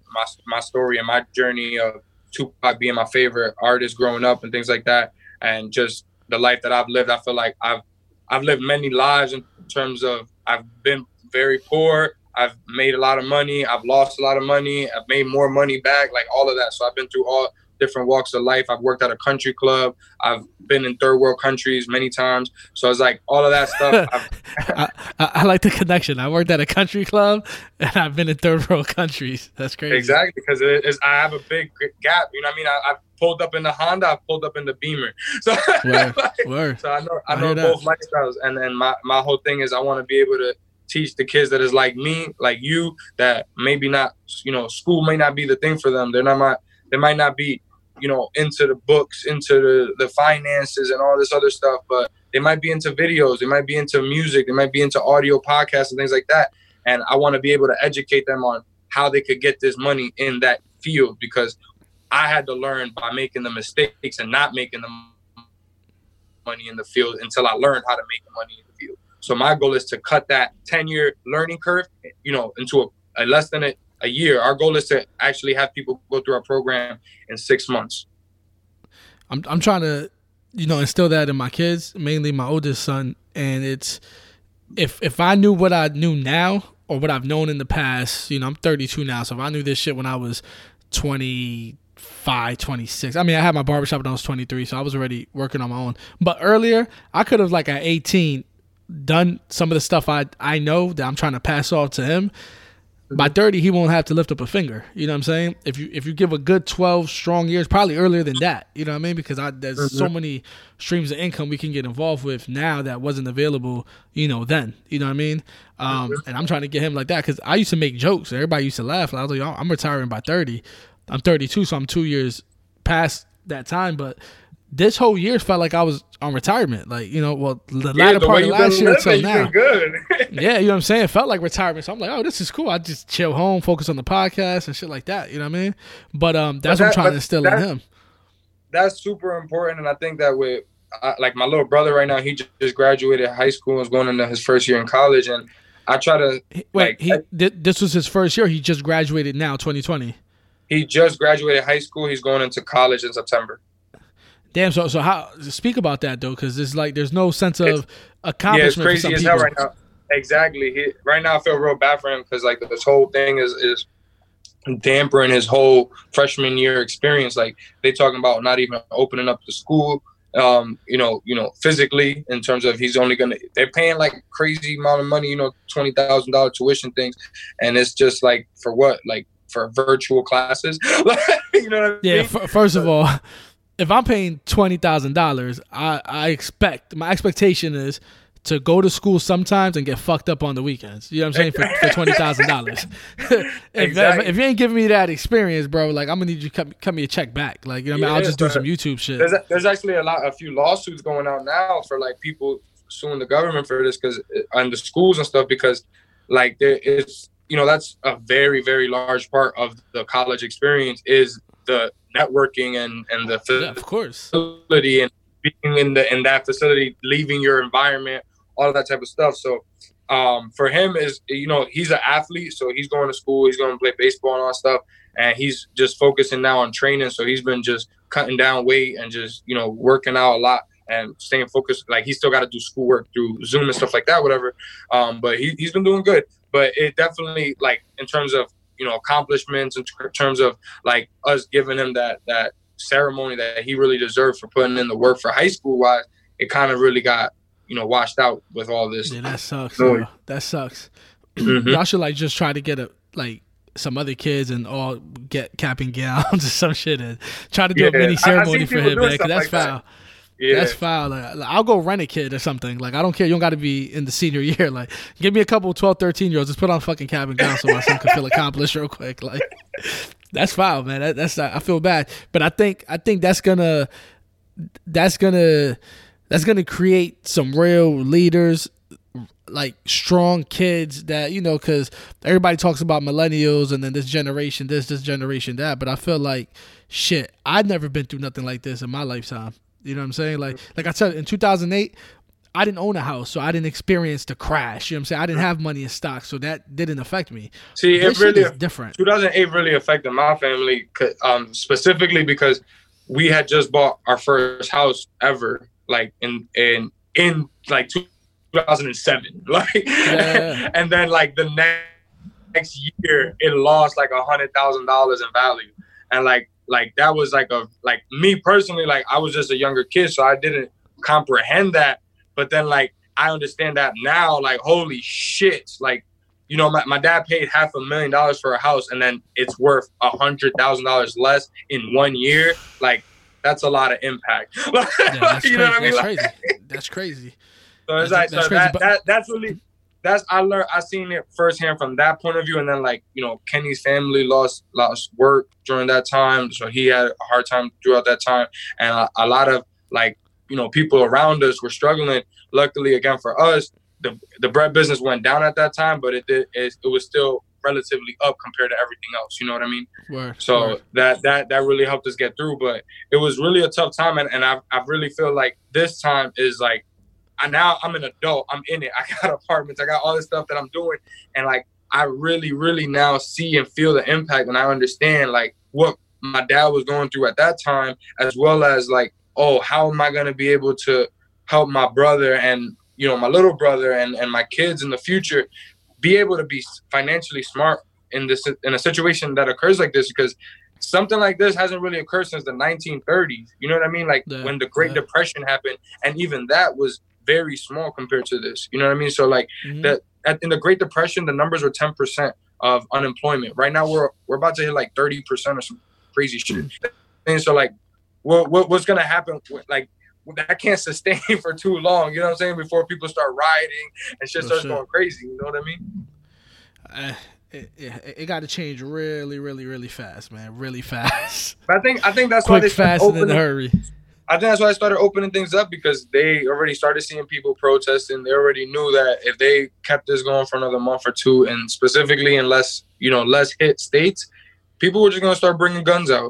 Speaker 8: my story and my journey of Tupac being my favorite artist growing up and things like that, and just the life that I've lived. I feel like I've lived many lives in terms of I've been very poor. I've made a lot of money. I've lost a lot of money. I've made more money back, like all of that. So I've been through all different walks of life. I've worked at a country club. I've been in third world countries many times. So it's like all of that stuff.
Speaker 7: I like the connection. I worked at a country club and I've been in third world countries. That's crazy.
Speaker 8: Exactly, because I have a big gap. You know what I mean? I pulled up in the Honda. I pulled up in the Beamer. So,
Speaker 7: Word.
Speaker 8: So I know both lifestyles. And then my whole thing is I want to be able to teach the kids that is like me, like you, that maybe not, school may not be the thing for them. They might not be, into the books, into the finances and all this other stuff, but they might be into videos, they might be into music, they might be into audio podcasts and things like that. And I want to be able to educate them on how they could get this money in that field, because I had to learn by making the mistakes and not making the money in the field until I learned how to make the money in the field. So my goal is to cut that 10-year learning curve, into a less than a year. Our goal is to actually have people go through our program in 6 months.
Speaker 7: I'm trying to, instill that in my kids, mainly my oldest son. And it's, if I knew what I knew now or what I've known in the past, I'm 32 now. So if I knew this shit when I was 25, 26, I mean, I had my barbershop when I was 23, so I was already working on my own. But earlier, I could have, like at 18, done some of the stuff I know that I'm trying to pass off to him. By 30, he won't have to lift up a finger. You know what I'm saying? If you give a good 12 strong years, probably earlier than that. You know what I mean? Because there's so many streams of income we can get involved with now that wasn't available, then. You know what I mean? And I'm trying to get him like that, because I used to make jokes. Everybody used to laugh. I was like, I'm retiring by 30. I'm 32, so I'm 2 years past that time. But this whole year felt like I was on retirement. Like, the latter part of last year until now.
Speaker 8: Good.
Speaker 7: Yeah, you know what I'm saying? It felt like retirement. So I'm like, oh, this is cool. I just chill home, focus on the podcast and shit like that. You know what I mean? But that's what I'm trying to instill in him.
Speaker 8: That's super important. And I think that with, like my little brother right now, he just graduated high school and is going into his first year in college. And I try to...
Speaker 7: This was his first year. He just graduated now, 2020.
Speaker 8: He just graduated high school. He's going into college in September.
Speaker 7: Damn, so how speak about that though? Because it's like there's no sense of accomplishment.
Speaker 8: Yeah, it's crazy as hell right now. Exactly. Right now, I feel real bad for him because like this whole thing is dampering his whole freshman year experience. Like they talking about not even opening up the school. Physically in terms of they're paying like crazy amount of money. $20,000 tuition things, and it's just like for what? Like for virtual classes. You know what I mean?
Speaker 7: Yeah. First of all, if I'm paying $20,000, my expectation is to go to school sometimes and get fucked up on the weekends. You know what I'm saying? For $20,000.
Speaker 8: Exactly.
Speaker 7: If you ain't giving me that experience, bro, like I'm gonna need you to cut me a check back. Like, I'll just do some YouTube shit.
Speaker 8: There's actually a few lawsuits going out now for like people suing the government for this and the schools and stuff, because like there is, that's a very, very large part of the college experience is the networking and the facility and being in that facility, leaving your environment, all of that type of stuff. So for him is, he's an athlete, so he's going to school, he's going to play baseball and all that stuff, and he's just focusing now on training. So he's been just cutting down weight and just, working out a lot and staying focused. Like he's still got to do schoolwork through Zoom and stuff like that, whatever. But he's been doing good. But it definitely, like in terms of, accomplishments, in terms of like us giving him that ceremony that he really deserved for putting in the work for high school wise, it kind of really got, washed out with all this.
Speaker 7: Yeah, that sucks. That sucks. Mm-hmm. Y'all should like just try to get some other kids and all get cap and gowns or some shit and try to do a mini ceremony for him, man, because that's foul. That. Yeah. That's foul. Like, I'll go rent a kid or something. Like, I don't care. You don't got to be in the senior year. Like, give me a couple 12, 13-years. Just put on fucking cap and gown so my son can feel accomplished real quick. Like, that's foul, man. That's I feel bad. But I think that's gonna create some real leaders, like strong kids that, because everybody talks about millennials and then this generation this generation that. But I feel like, shit, I've never been through nothing like this in my lifetime. You know what I'm saying? Like I said, in 2008, I didn't own a house, so I didn't experience the crash. You know what I'm saying? I didn't have money in stock, so that didn't affect me.
Speaker 8: See,
Speaker 7: This
Speaker 8: it really
Speaker 7: shit is different.
Speaker 8: 2008 really affected my family, specifically because we had just bought our first house ever, like in like 2007, like,
Speaker 7: Yeah.
Speaker 8: and then like the next year it lost like $100,000 in value, and like that was like me personally, like I was just a younger kid, so I didn't comprehend that. But then like I understand that now, like holy shit, like, you know, my dad paid $500,000 for a house, and then it's worth $100,000 less in 1 year. Like that's a lot of impact.
Speaker 7: Yeah, that's
Speaker 8: You know what I mean?
Speaker 7: That's
Speaker 8: Like,
Speaker 7: crazy. That's crazy.
Speaker 8: so it's
Speaker 7: That's-
Speaker 8: like
Speaker 7: that's
Speaker 8: so
Speaker 7: crazy, but-
Speaker 8: I seen it firsthand from that point of view. And then like, you know, Kenny's family lost work during that time, so he had a hard time throughout that time, and a lot of like, you know, people around us were struggling. Luckily, again for us, the bread business went down at that time, but it was still relatively up compared to everything else. You know what I mean?
Speaker 7: Word,
Speaker 8: So
Speaker 7: word.
Speaker 8: that really helped us get through. But it was really a tough time, and I really feel like this time is like, now I'm an adult. I'm in it. I got apartments. I got all this stuff that I'm doing, and like I really, really now see and feel the impact, and I understand like what my dad was going through at that time, as well as like, oh, how am I going to be able to help my brother and, you know, my little brother and my kids in the future be able to be financially smart in a situation that occurs like this, because something like this hasn't really occurred since the 1930s. You know what I mean? Like when the Great Depression happened, and even that was very small compared to this. You know what I mean? So like in the Great Depression, the numbers were 10% of unemployment. Right now we're about to hit like 30% or some crazy shit. And so like what's gonna happen? Like that can't sustain for too long. You know what I'm saying? Before people start rioting and shit starts going crazy. You know what I mean?
Speaker 7: It got to change really, really, really fast, man. Really fast.
Speaker 8: But I think that's
Speaker 7: Quick,
Speaker 8: why they
Speaker 7: fast, and in a hurry.
Speaker 8: I think that's why I started opening things up, because they already started seeing people protesting. They already knew that if they kept this going for another month or two, and specifically in less hit states, people were just gonna start bringing guns out.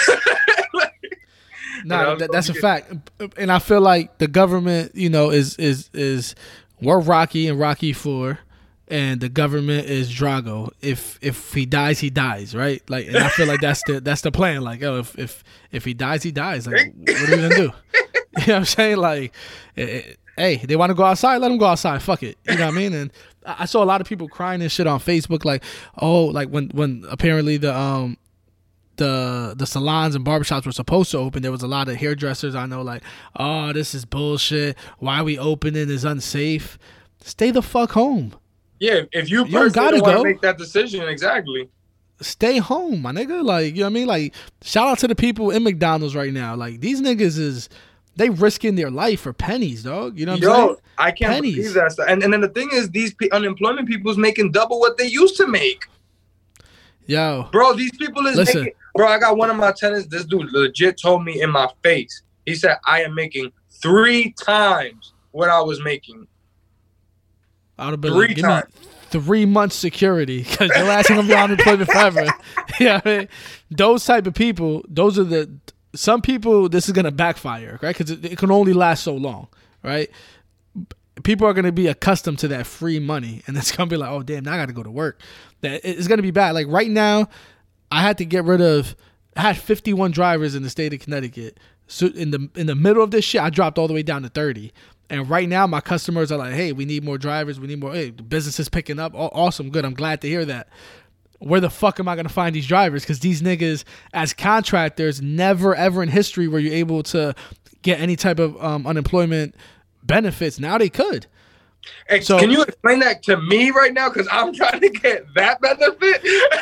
Speaker 7: No, that's a fact, and I feel like the government, you know, is we're Rocky and Rocky 4, and the government is Drago. If he dies, he dies, right? Like, and I feel like that's the plan. Like, oh, if he dies, he dies. Like, what are we gonna do? You know what I'm saying? Like, hey, they want to go outside, let them go outside. Fuck it. You know what I mean? And I saw a lot of people crying and shit on Facebook, like, oh, like when apparently the salons and barbershops were supposed to open, there was a lot of hairdressers I know like, oh, this is bullshit. Why are we opening? It's unsafe. Stay the fuck home.
Speaker 8: Yeah, if you
Speaker 7: don't gotta
Speaker 8: want
Speaker 7: go.
Speaker 8: to make that decision, exactly.
Speaker 7: Stay home, my nigga. Like, you know what I mean? Like, shout out to the people in McDonald's right now. Like, these niggas they risking their life for pennies, dog. You know what I'm saying?
Speaker 8: I can't believe that stuff. And then the thing is, these unemployment people's making double what they used to make.
Speaker 7: Yo,
Speaker 8: bro, these people is
Speaker 7: listen.
Speaker 8: making. Bro, I got one of my tenants. This dude legit told me in my face. He said, "I am making 3 times what I was making."
Speaker 7: I would have been like, give me 3 months security, because your ass ain't gonna be on unemployment forever. Yeah, I mean, those type of people. Those are some people. This is gonna backfire, right? Because it can only last so long, right? People are gonna be accustomed to that free money, and it's gonna be like, oh damn, now I got to go to work. That it's gonna be bad. Like right now, I had to get rid of. I had 51 drivers in the state of Connecticut. So in the middle of this shit, I dropped all the way down to 30. And right now, my customers are like, hey, we need more drivers. We need more. Hey, the business is picking up. Awesome. Good. I'm glad to hear that. Where the fuck am I going to find these drivers? Because these niggas, as contractors, never, ever in history were you able to get any type of unemployment benefits. Now they could.
Speaker 8: Hey, so, can you explain that to me right now? Because I'm trying to get that benefit.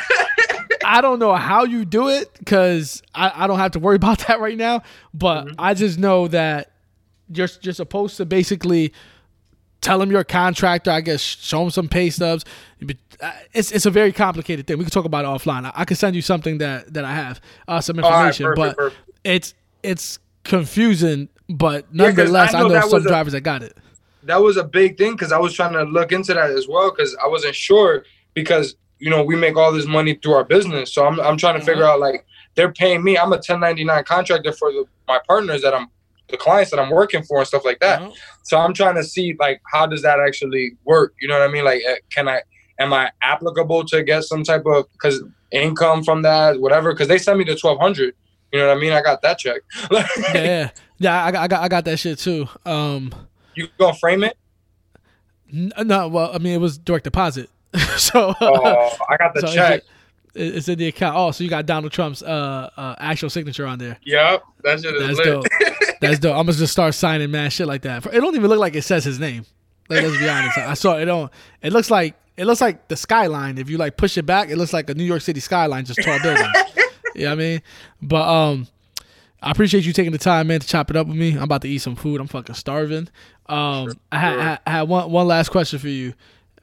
Speaker 7: I don't know how you do it, because I don't have to worry about that right now. But I just know that you're supposed to basically tell them you're a contractor. I guess show them some pay stubs. It's a very complicated thing. We can talk about it offline. I can send you something that I have some information,
Speaker 8: perfect.
Speaker 7: but it's confusing. But nonetheless, I know some drivers that got it.
Speaker 8: That was a big thing, because I was trying to look into that as well, because I wasn't sure, because you know we make all this money through our business, so I'm trying to figure out, like, they're paying me. I'm a 1099 contractor for my partners that I'm the clients that I'm working for and stuff like that.
Speaker 7: Uh-huh.
Speaker 8: So I'm trying to see like how does that actually work? You know what I mean? Like, am I applicable to get some type of income from that, whatever? Because they sent me the 1,200. You know what I mean? I got that check.
Speaker 7: Yeah. I got that shit too.
Speaker 8: You gonna frame it?
Speaker 7: No, well, I mean, it was direct deposit. So
Speaker 8: I got the check.
Speaker 7: It's in the account. Oh, so you got Donald Trump's actual signature on there.
Speaker 8: Yep, that shit is lit.
Speaker 7: Dope. That's dope. I'm gonna just start signing mad shit like that. It don't even look like it says his name. Like, let's be honest. I saw it. It looks like the skyline. If you like push it back, it looks like a New York City skyline, just tall buildings. You know what I mean? But I appreciate you taking the time, man, to chop it up with me. I'm about to eat some food. I'm fucking starving. I had one last question for you.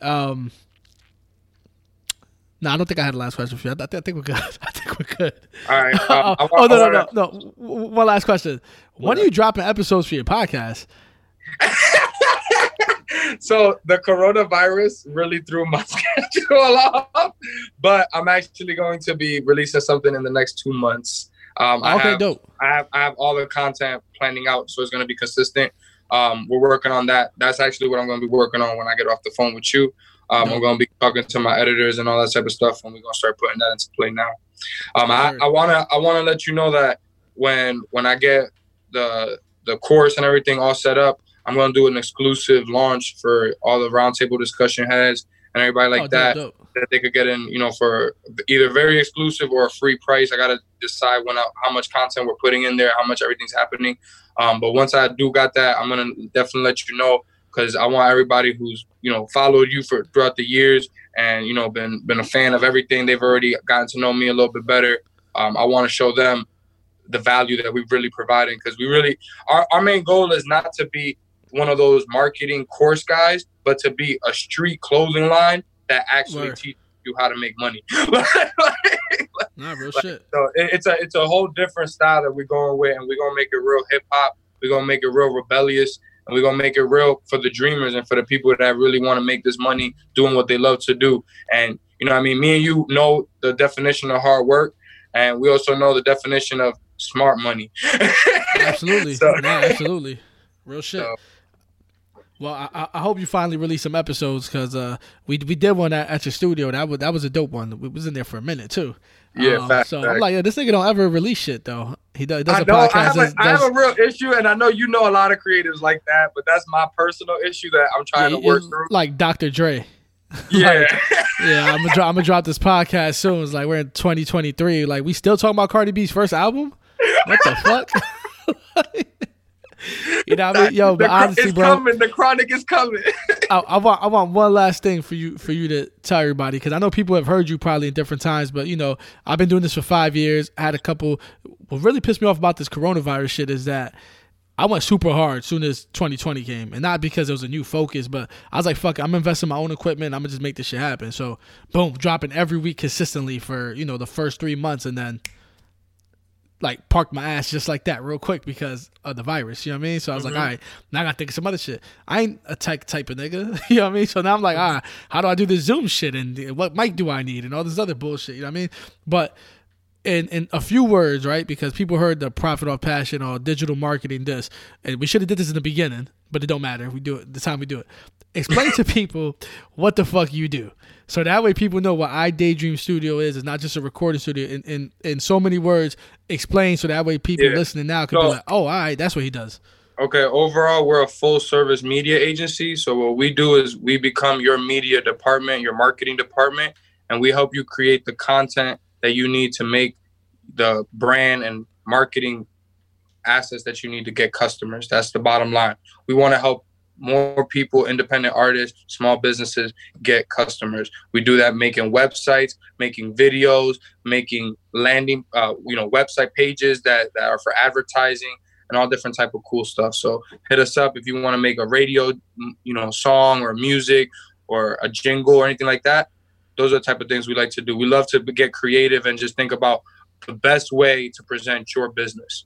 Speaker 7: No, I don't think I had a last question for you. I think we're good. I think we're good.
Speaker 8: All right.
Speaker 7: No. One last question. When are you dropping episodes for your podcast?
Speaker 8: So the coronavirus really threw my schedule off, but I'm actually going to be releasing something in the next 2 months.
Speaker 7: Dope.
Speaker 8: I have all the content planning out, so it's going to be consistent. We're working on that. That's actually what I'm going to be working on when I get off the phone with you. I'm going to be talking to my editors and all that type of stuff, and we're going to start putting that into play now. I want to let you know that when I get the course and everything all set up, I'm going to do an exclusive launch for all the roundtable discussion heads and everybody like that they could get in, for either very exclusive or a free price. I got to decide how much content we're putting in there, how much everything's happening. But once I do got that, I'm going to definitely let you know, because I want everybody who's, followed you throughout the years and, been a fan of everything. They've already gotten to know me a little bit better. I want to show them the value that we've really providing, because our main goal is not to be one of those marketing course guys, but to be a street clothing line that actually teaches you how to make money.
Speaker 7: Real shit.
Speaker 8: So it's a whole different style that we're going with, and we're going to make it real hip hop. We're going to make it real rebellious, and we're going to make it real for the dreamers and for the people that really want to make this money doing what they love to do. And, me and you know the definition of hard work, and we also know the definition of smart money.
Speaker 7: Absolutely. Absolutely. Real shit. Well, I hope you finally release some episodes, because we did one at your studio. That was a dope one. We was in there for a minute too.
Speaker 8: Yeah,
Speaker 7: so I'm like, this nigga don't ever release shit though. He does a
Speaker 8: podcast. I have a real issue, and I know you know a lot of creatives like that, but that's my personal issue that I'm trying to work through.
Speaker 7: Like Dr. Dre.
Speaker 8: Yeah.
Speaker 7: I'm gonna drop this podcast soon. It's like we're in 2023. Like, we still talking about Cardi B's first album? What the fuck? You know what I mean? Yo, but honestly, bro,
Speaker 8: coming. The chronic is coming.
Speaker 7: I want one last thing for you to tell everybody, because I know people have heard you probably in different times, but I've been doing this for 5 years. I had a couple. What really pissed me off about this coronavirus shit is that I went super hard soon as 2020 came, and not because it was a new focus, but I was like, fuck it, I'm investing in my own equipment. I'm gonna just make this shit happen. So boom, dropping every week consistently for the first 3 months, and then like parked my ass just like that real quick because of the virus, you know what I mean? So I was like, all right, now I gotta think of some other shit. I ain't a tech type of nigga, you know what I mean? So now I'm like, all right, how do I do this Zoom shit, and what mic do I need, and all this other bullshit, you know what I mean? But in a few words, right? Because people heard the profit off passion or digital marketing this, and we should have did this in the beginning, but it don't matter. We do it the time we do it. Explain to people what the fuck you do, so that way people know what iDaydream Studio is. It's not just a recording studio. In so many words, explain, so that way people listening now can be like, oh, all right, that's what he does.
Speaker 8: Okay, overall, we're a full-service media agency. So what we do is we become your media department, your marketing department, and we help you create the content that you need to make the brand and marketing assets that you need to get customers. That's the bottom line. We want to help more people, independent artists, small businesses get customers. We do that making websites, making videos, making landing, website pages that are for advertising and all different type of cool stuff. So hit us up if you want to make a radio, song or music or a jingle or anything like that. Those are the type of things we like to do. We love to get creative and just think about the best way to present your business.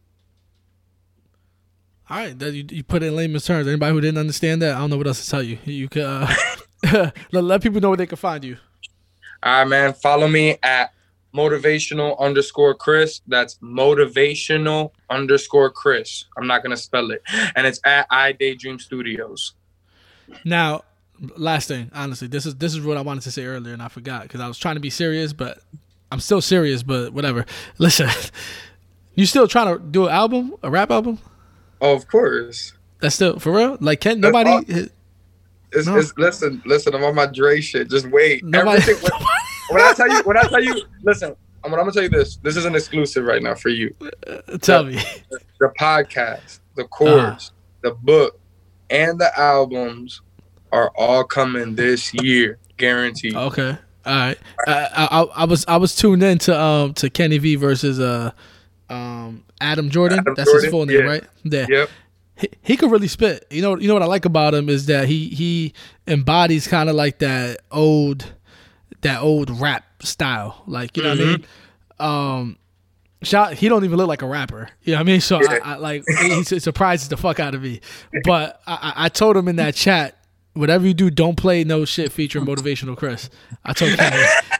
Speaker 7: All right, you put it in layman's terms. Anybody who didn't understand that, I don't know what else to tell you. You can let people know where they can find you.
Speaker 8: All right, man. Follow me at motivational_Chris. That's motivational_Chris. I'm not gonna spell it, and it's at I Daydream Studios.
Speaker 7: Now, last thing, honestly, this is what I wanted to say earlier, and I forgot because I was trying to be serious, but I'm still serious. But whatever. Listen, you still trying to do an album, a rap album?
Speaker 8: Oh, of course.
Speaker 7: That's still for real. Like, can't nobody?
Speaker 8: Listen. I'm on my Dre shit. Just wait.
Speaker 7: Nobody.
Speaker 8: Everything. When I tell you, listen. I'm gonna tell you this. This is an exclusive right now for you.
Speaker 7: Tell me.
Speaker 8: The podcast, the chords, the book, and the albums are all coming this year, guaranteed.
Speaker 7: Okay. All right. I was tuned in to Kenny V versus Adam Jordan. That's his full name, right? Yeah.
Speaker 8: Yep.
Speaker 7: He could really spit. You know what I like about him is that he embodies kind of like that old rap style. Like, you know what I mean? He don't even look like a rapper. You know what I mean? So I like he surprises the fuck out of me. But I told him in that chat, whatever you do, don't play no shit featuring Motivational Chris. I told Kenny,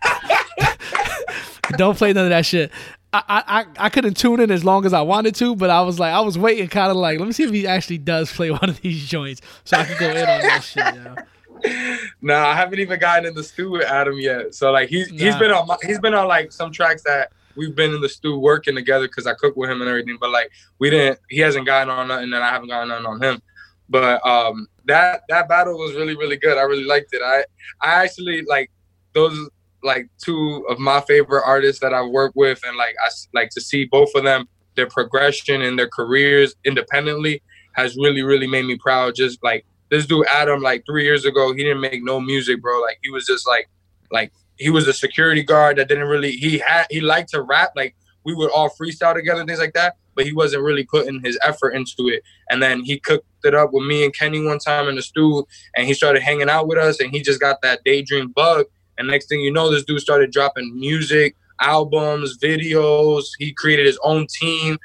Speaker 7: don't play none of that shit. I couldn't tune in as long as I wanted to, but I was waiting kind of like, let me see if he actually does play one of these joints so I could go in on that shit, yo.
Speaker 8: Nah, I haven't even gotten in the stew with Adam yet. So like he's been on like some tracks that we've been in the stew working together because I cook with him and everything. But like he hasn't gotten on nothing and I haven't gotten on him. But that battle was really, really good. I really liked it. I actually like those like two of my favorite artists that I've worked with, and like I like to see both of them, their progression in their careers independently has really, really made me proud. Just like this dude Adam, like 3 years ago, he didn't make no music, bro. Like he was just like he was a security guard that didn't really he liked to rap. Like we would all freestyle together and things like that, but he wasn't really putting his effort into it. And then he cooked it up with me and Kenny one time in the stew, and he started hanging out with us, and he just got that daydream bug. And next thing you know, this dude started dropping music, albums, videos. He created his own team.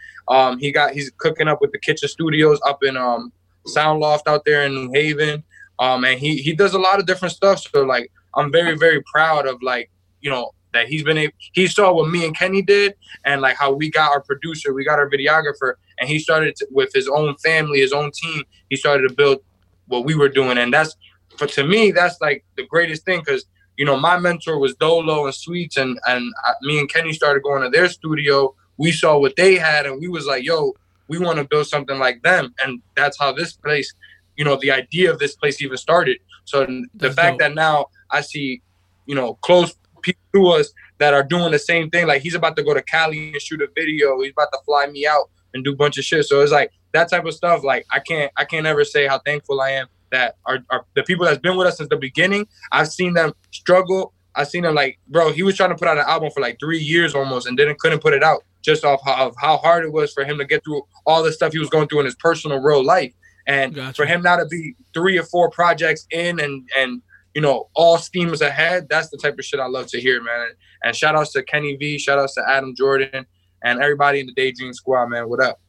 Speaker 8: He's cooking up with the Kitchen Studios up in Sound Loft out there in New Haven. And he does a lot of different stuff. So like I'm very, very proud of like, you know, that he saw what me and Kenny did and like how we got our producer, we got our videographer, and he started with his own family, his own team. He started to build what we were doing. And to me, that's like the greatest thing. Cause you know, my mentor was Dolo and Sweets, and me and Kenny started going to their studio. We saw what they had, and we was like, yo, we want to build something like them. And that's how this place, you know, the idea of this place even started. So the fact that now I see, you know, close people to us that are doing the same thing. Like he's about to go to Cali and shoot a video. He's about to fly me out and do a bunch of shit. So it's like that type of stuff. Like I can't ever say how thankful I am that are the people that's been with us since the beginning. I've seen them struggle. I've seen them like, bro, he was trying to put out an album for like 3 years almost and couldn't put it out just off of how hard it was for him to get through all the stuff he was going through in his personal real life. And for him now to be 3 or 4 projects in and you know, all schemes ahead, that's the type of shit I love to hear, man. And shout outs to Kenny V, shout outs to Adam Jordan and everybody in the Daydream Squad, man. What up?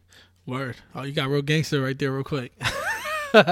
Speaker 7: Word. Oh, you got real gangster right there real quick. All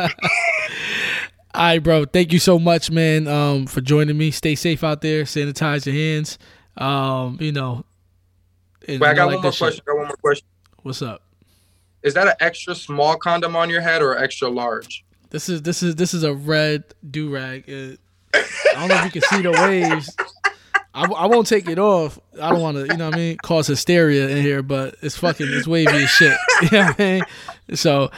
Speaker 7: right, bro. Thank you so much, man, for joining me. Stay safe out there. Sanitize your hands. You know.
Speaker 8: Wait, I got one more question.
Speaker 7: What's up?
Speaker 8: Is that an extra small condom on your head or extra large?
Speaker 7: This is a red do-rag. I don't know if you can see the waves. I won't take it off. I don't want to, you know what I mean, cause hysteria in here, but it's wavy as shit. You know what I mean? So,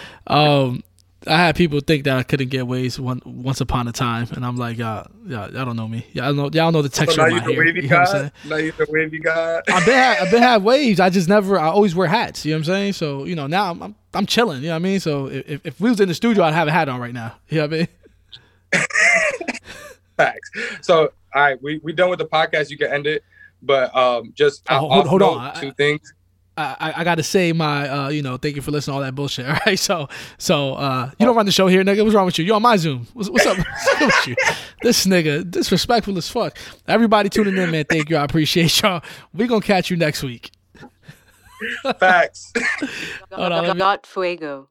Speaker 7: I had people think that I couldn't get waves once upon a time, and I'm like, y'all don't know me. Y'all know the texture of my hair. You know what I'm saying?
Speaker 8: Now you the wavy guy.
Speaker 7: I've been had waves. I always wear hats. You know what I'm saying? So, you know, now I'm chilling. You know what I mean? So if we was in the studio, I'd have a hat on right now. You know what I mean?
Speaker 8: Facts. So, all right, we done with the podcast. You can end it, but just
Speaker 7: hold on.
Speaker 8: 2 things.
Speaker 7: I gotta say my you know, thank you for listening to all that bullshit. All right, so you don't run the show here, nigga. What's wrong with you? You on my Zoom? What's up? What's up with you? This nigga disrespectful as fuck. Everybody tuning in, man. Thank you. I appreciate y'all. We gonna catch you next week.
Speaker 8: Facts.
Speaker 2: Got fuego.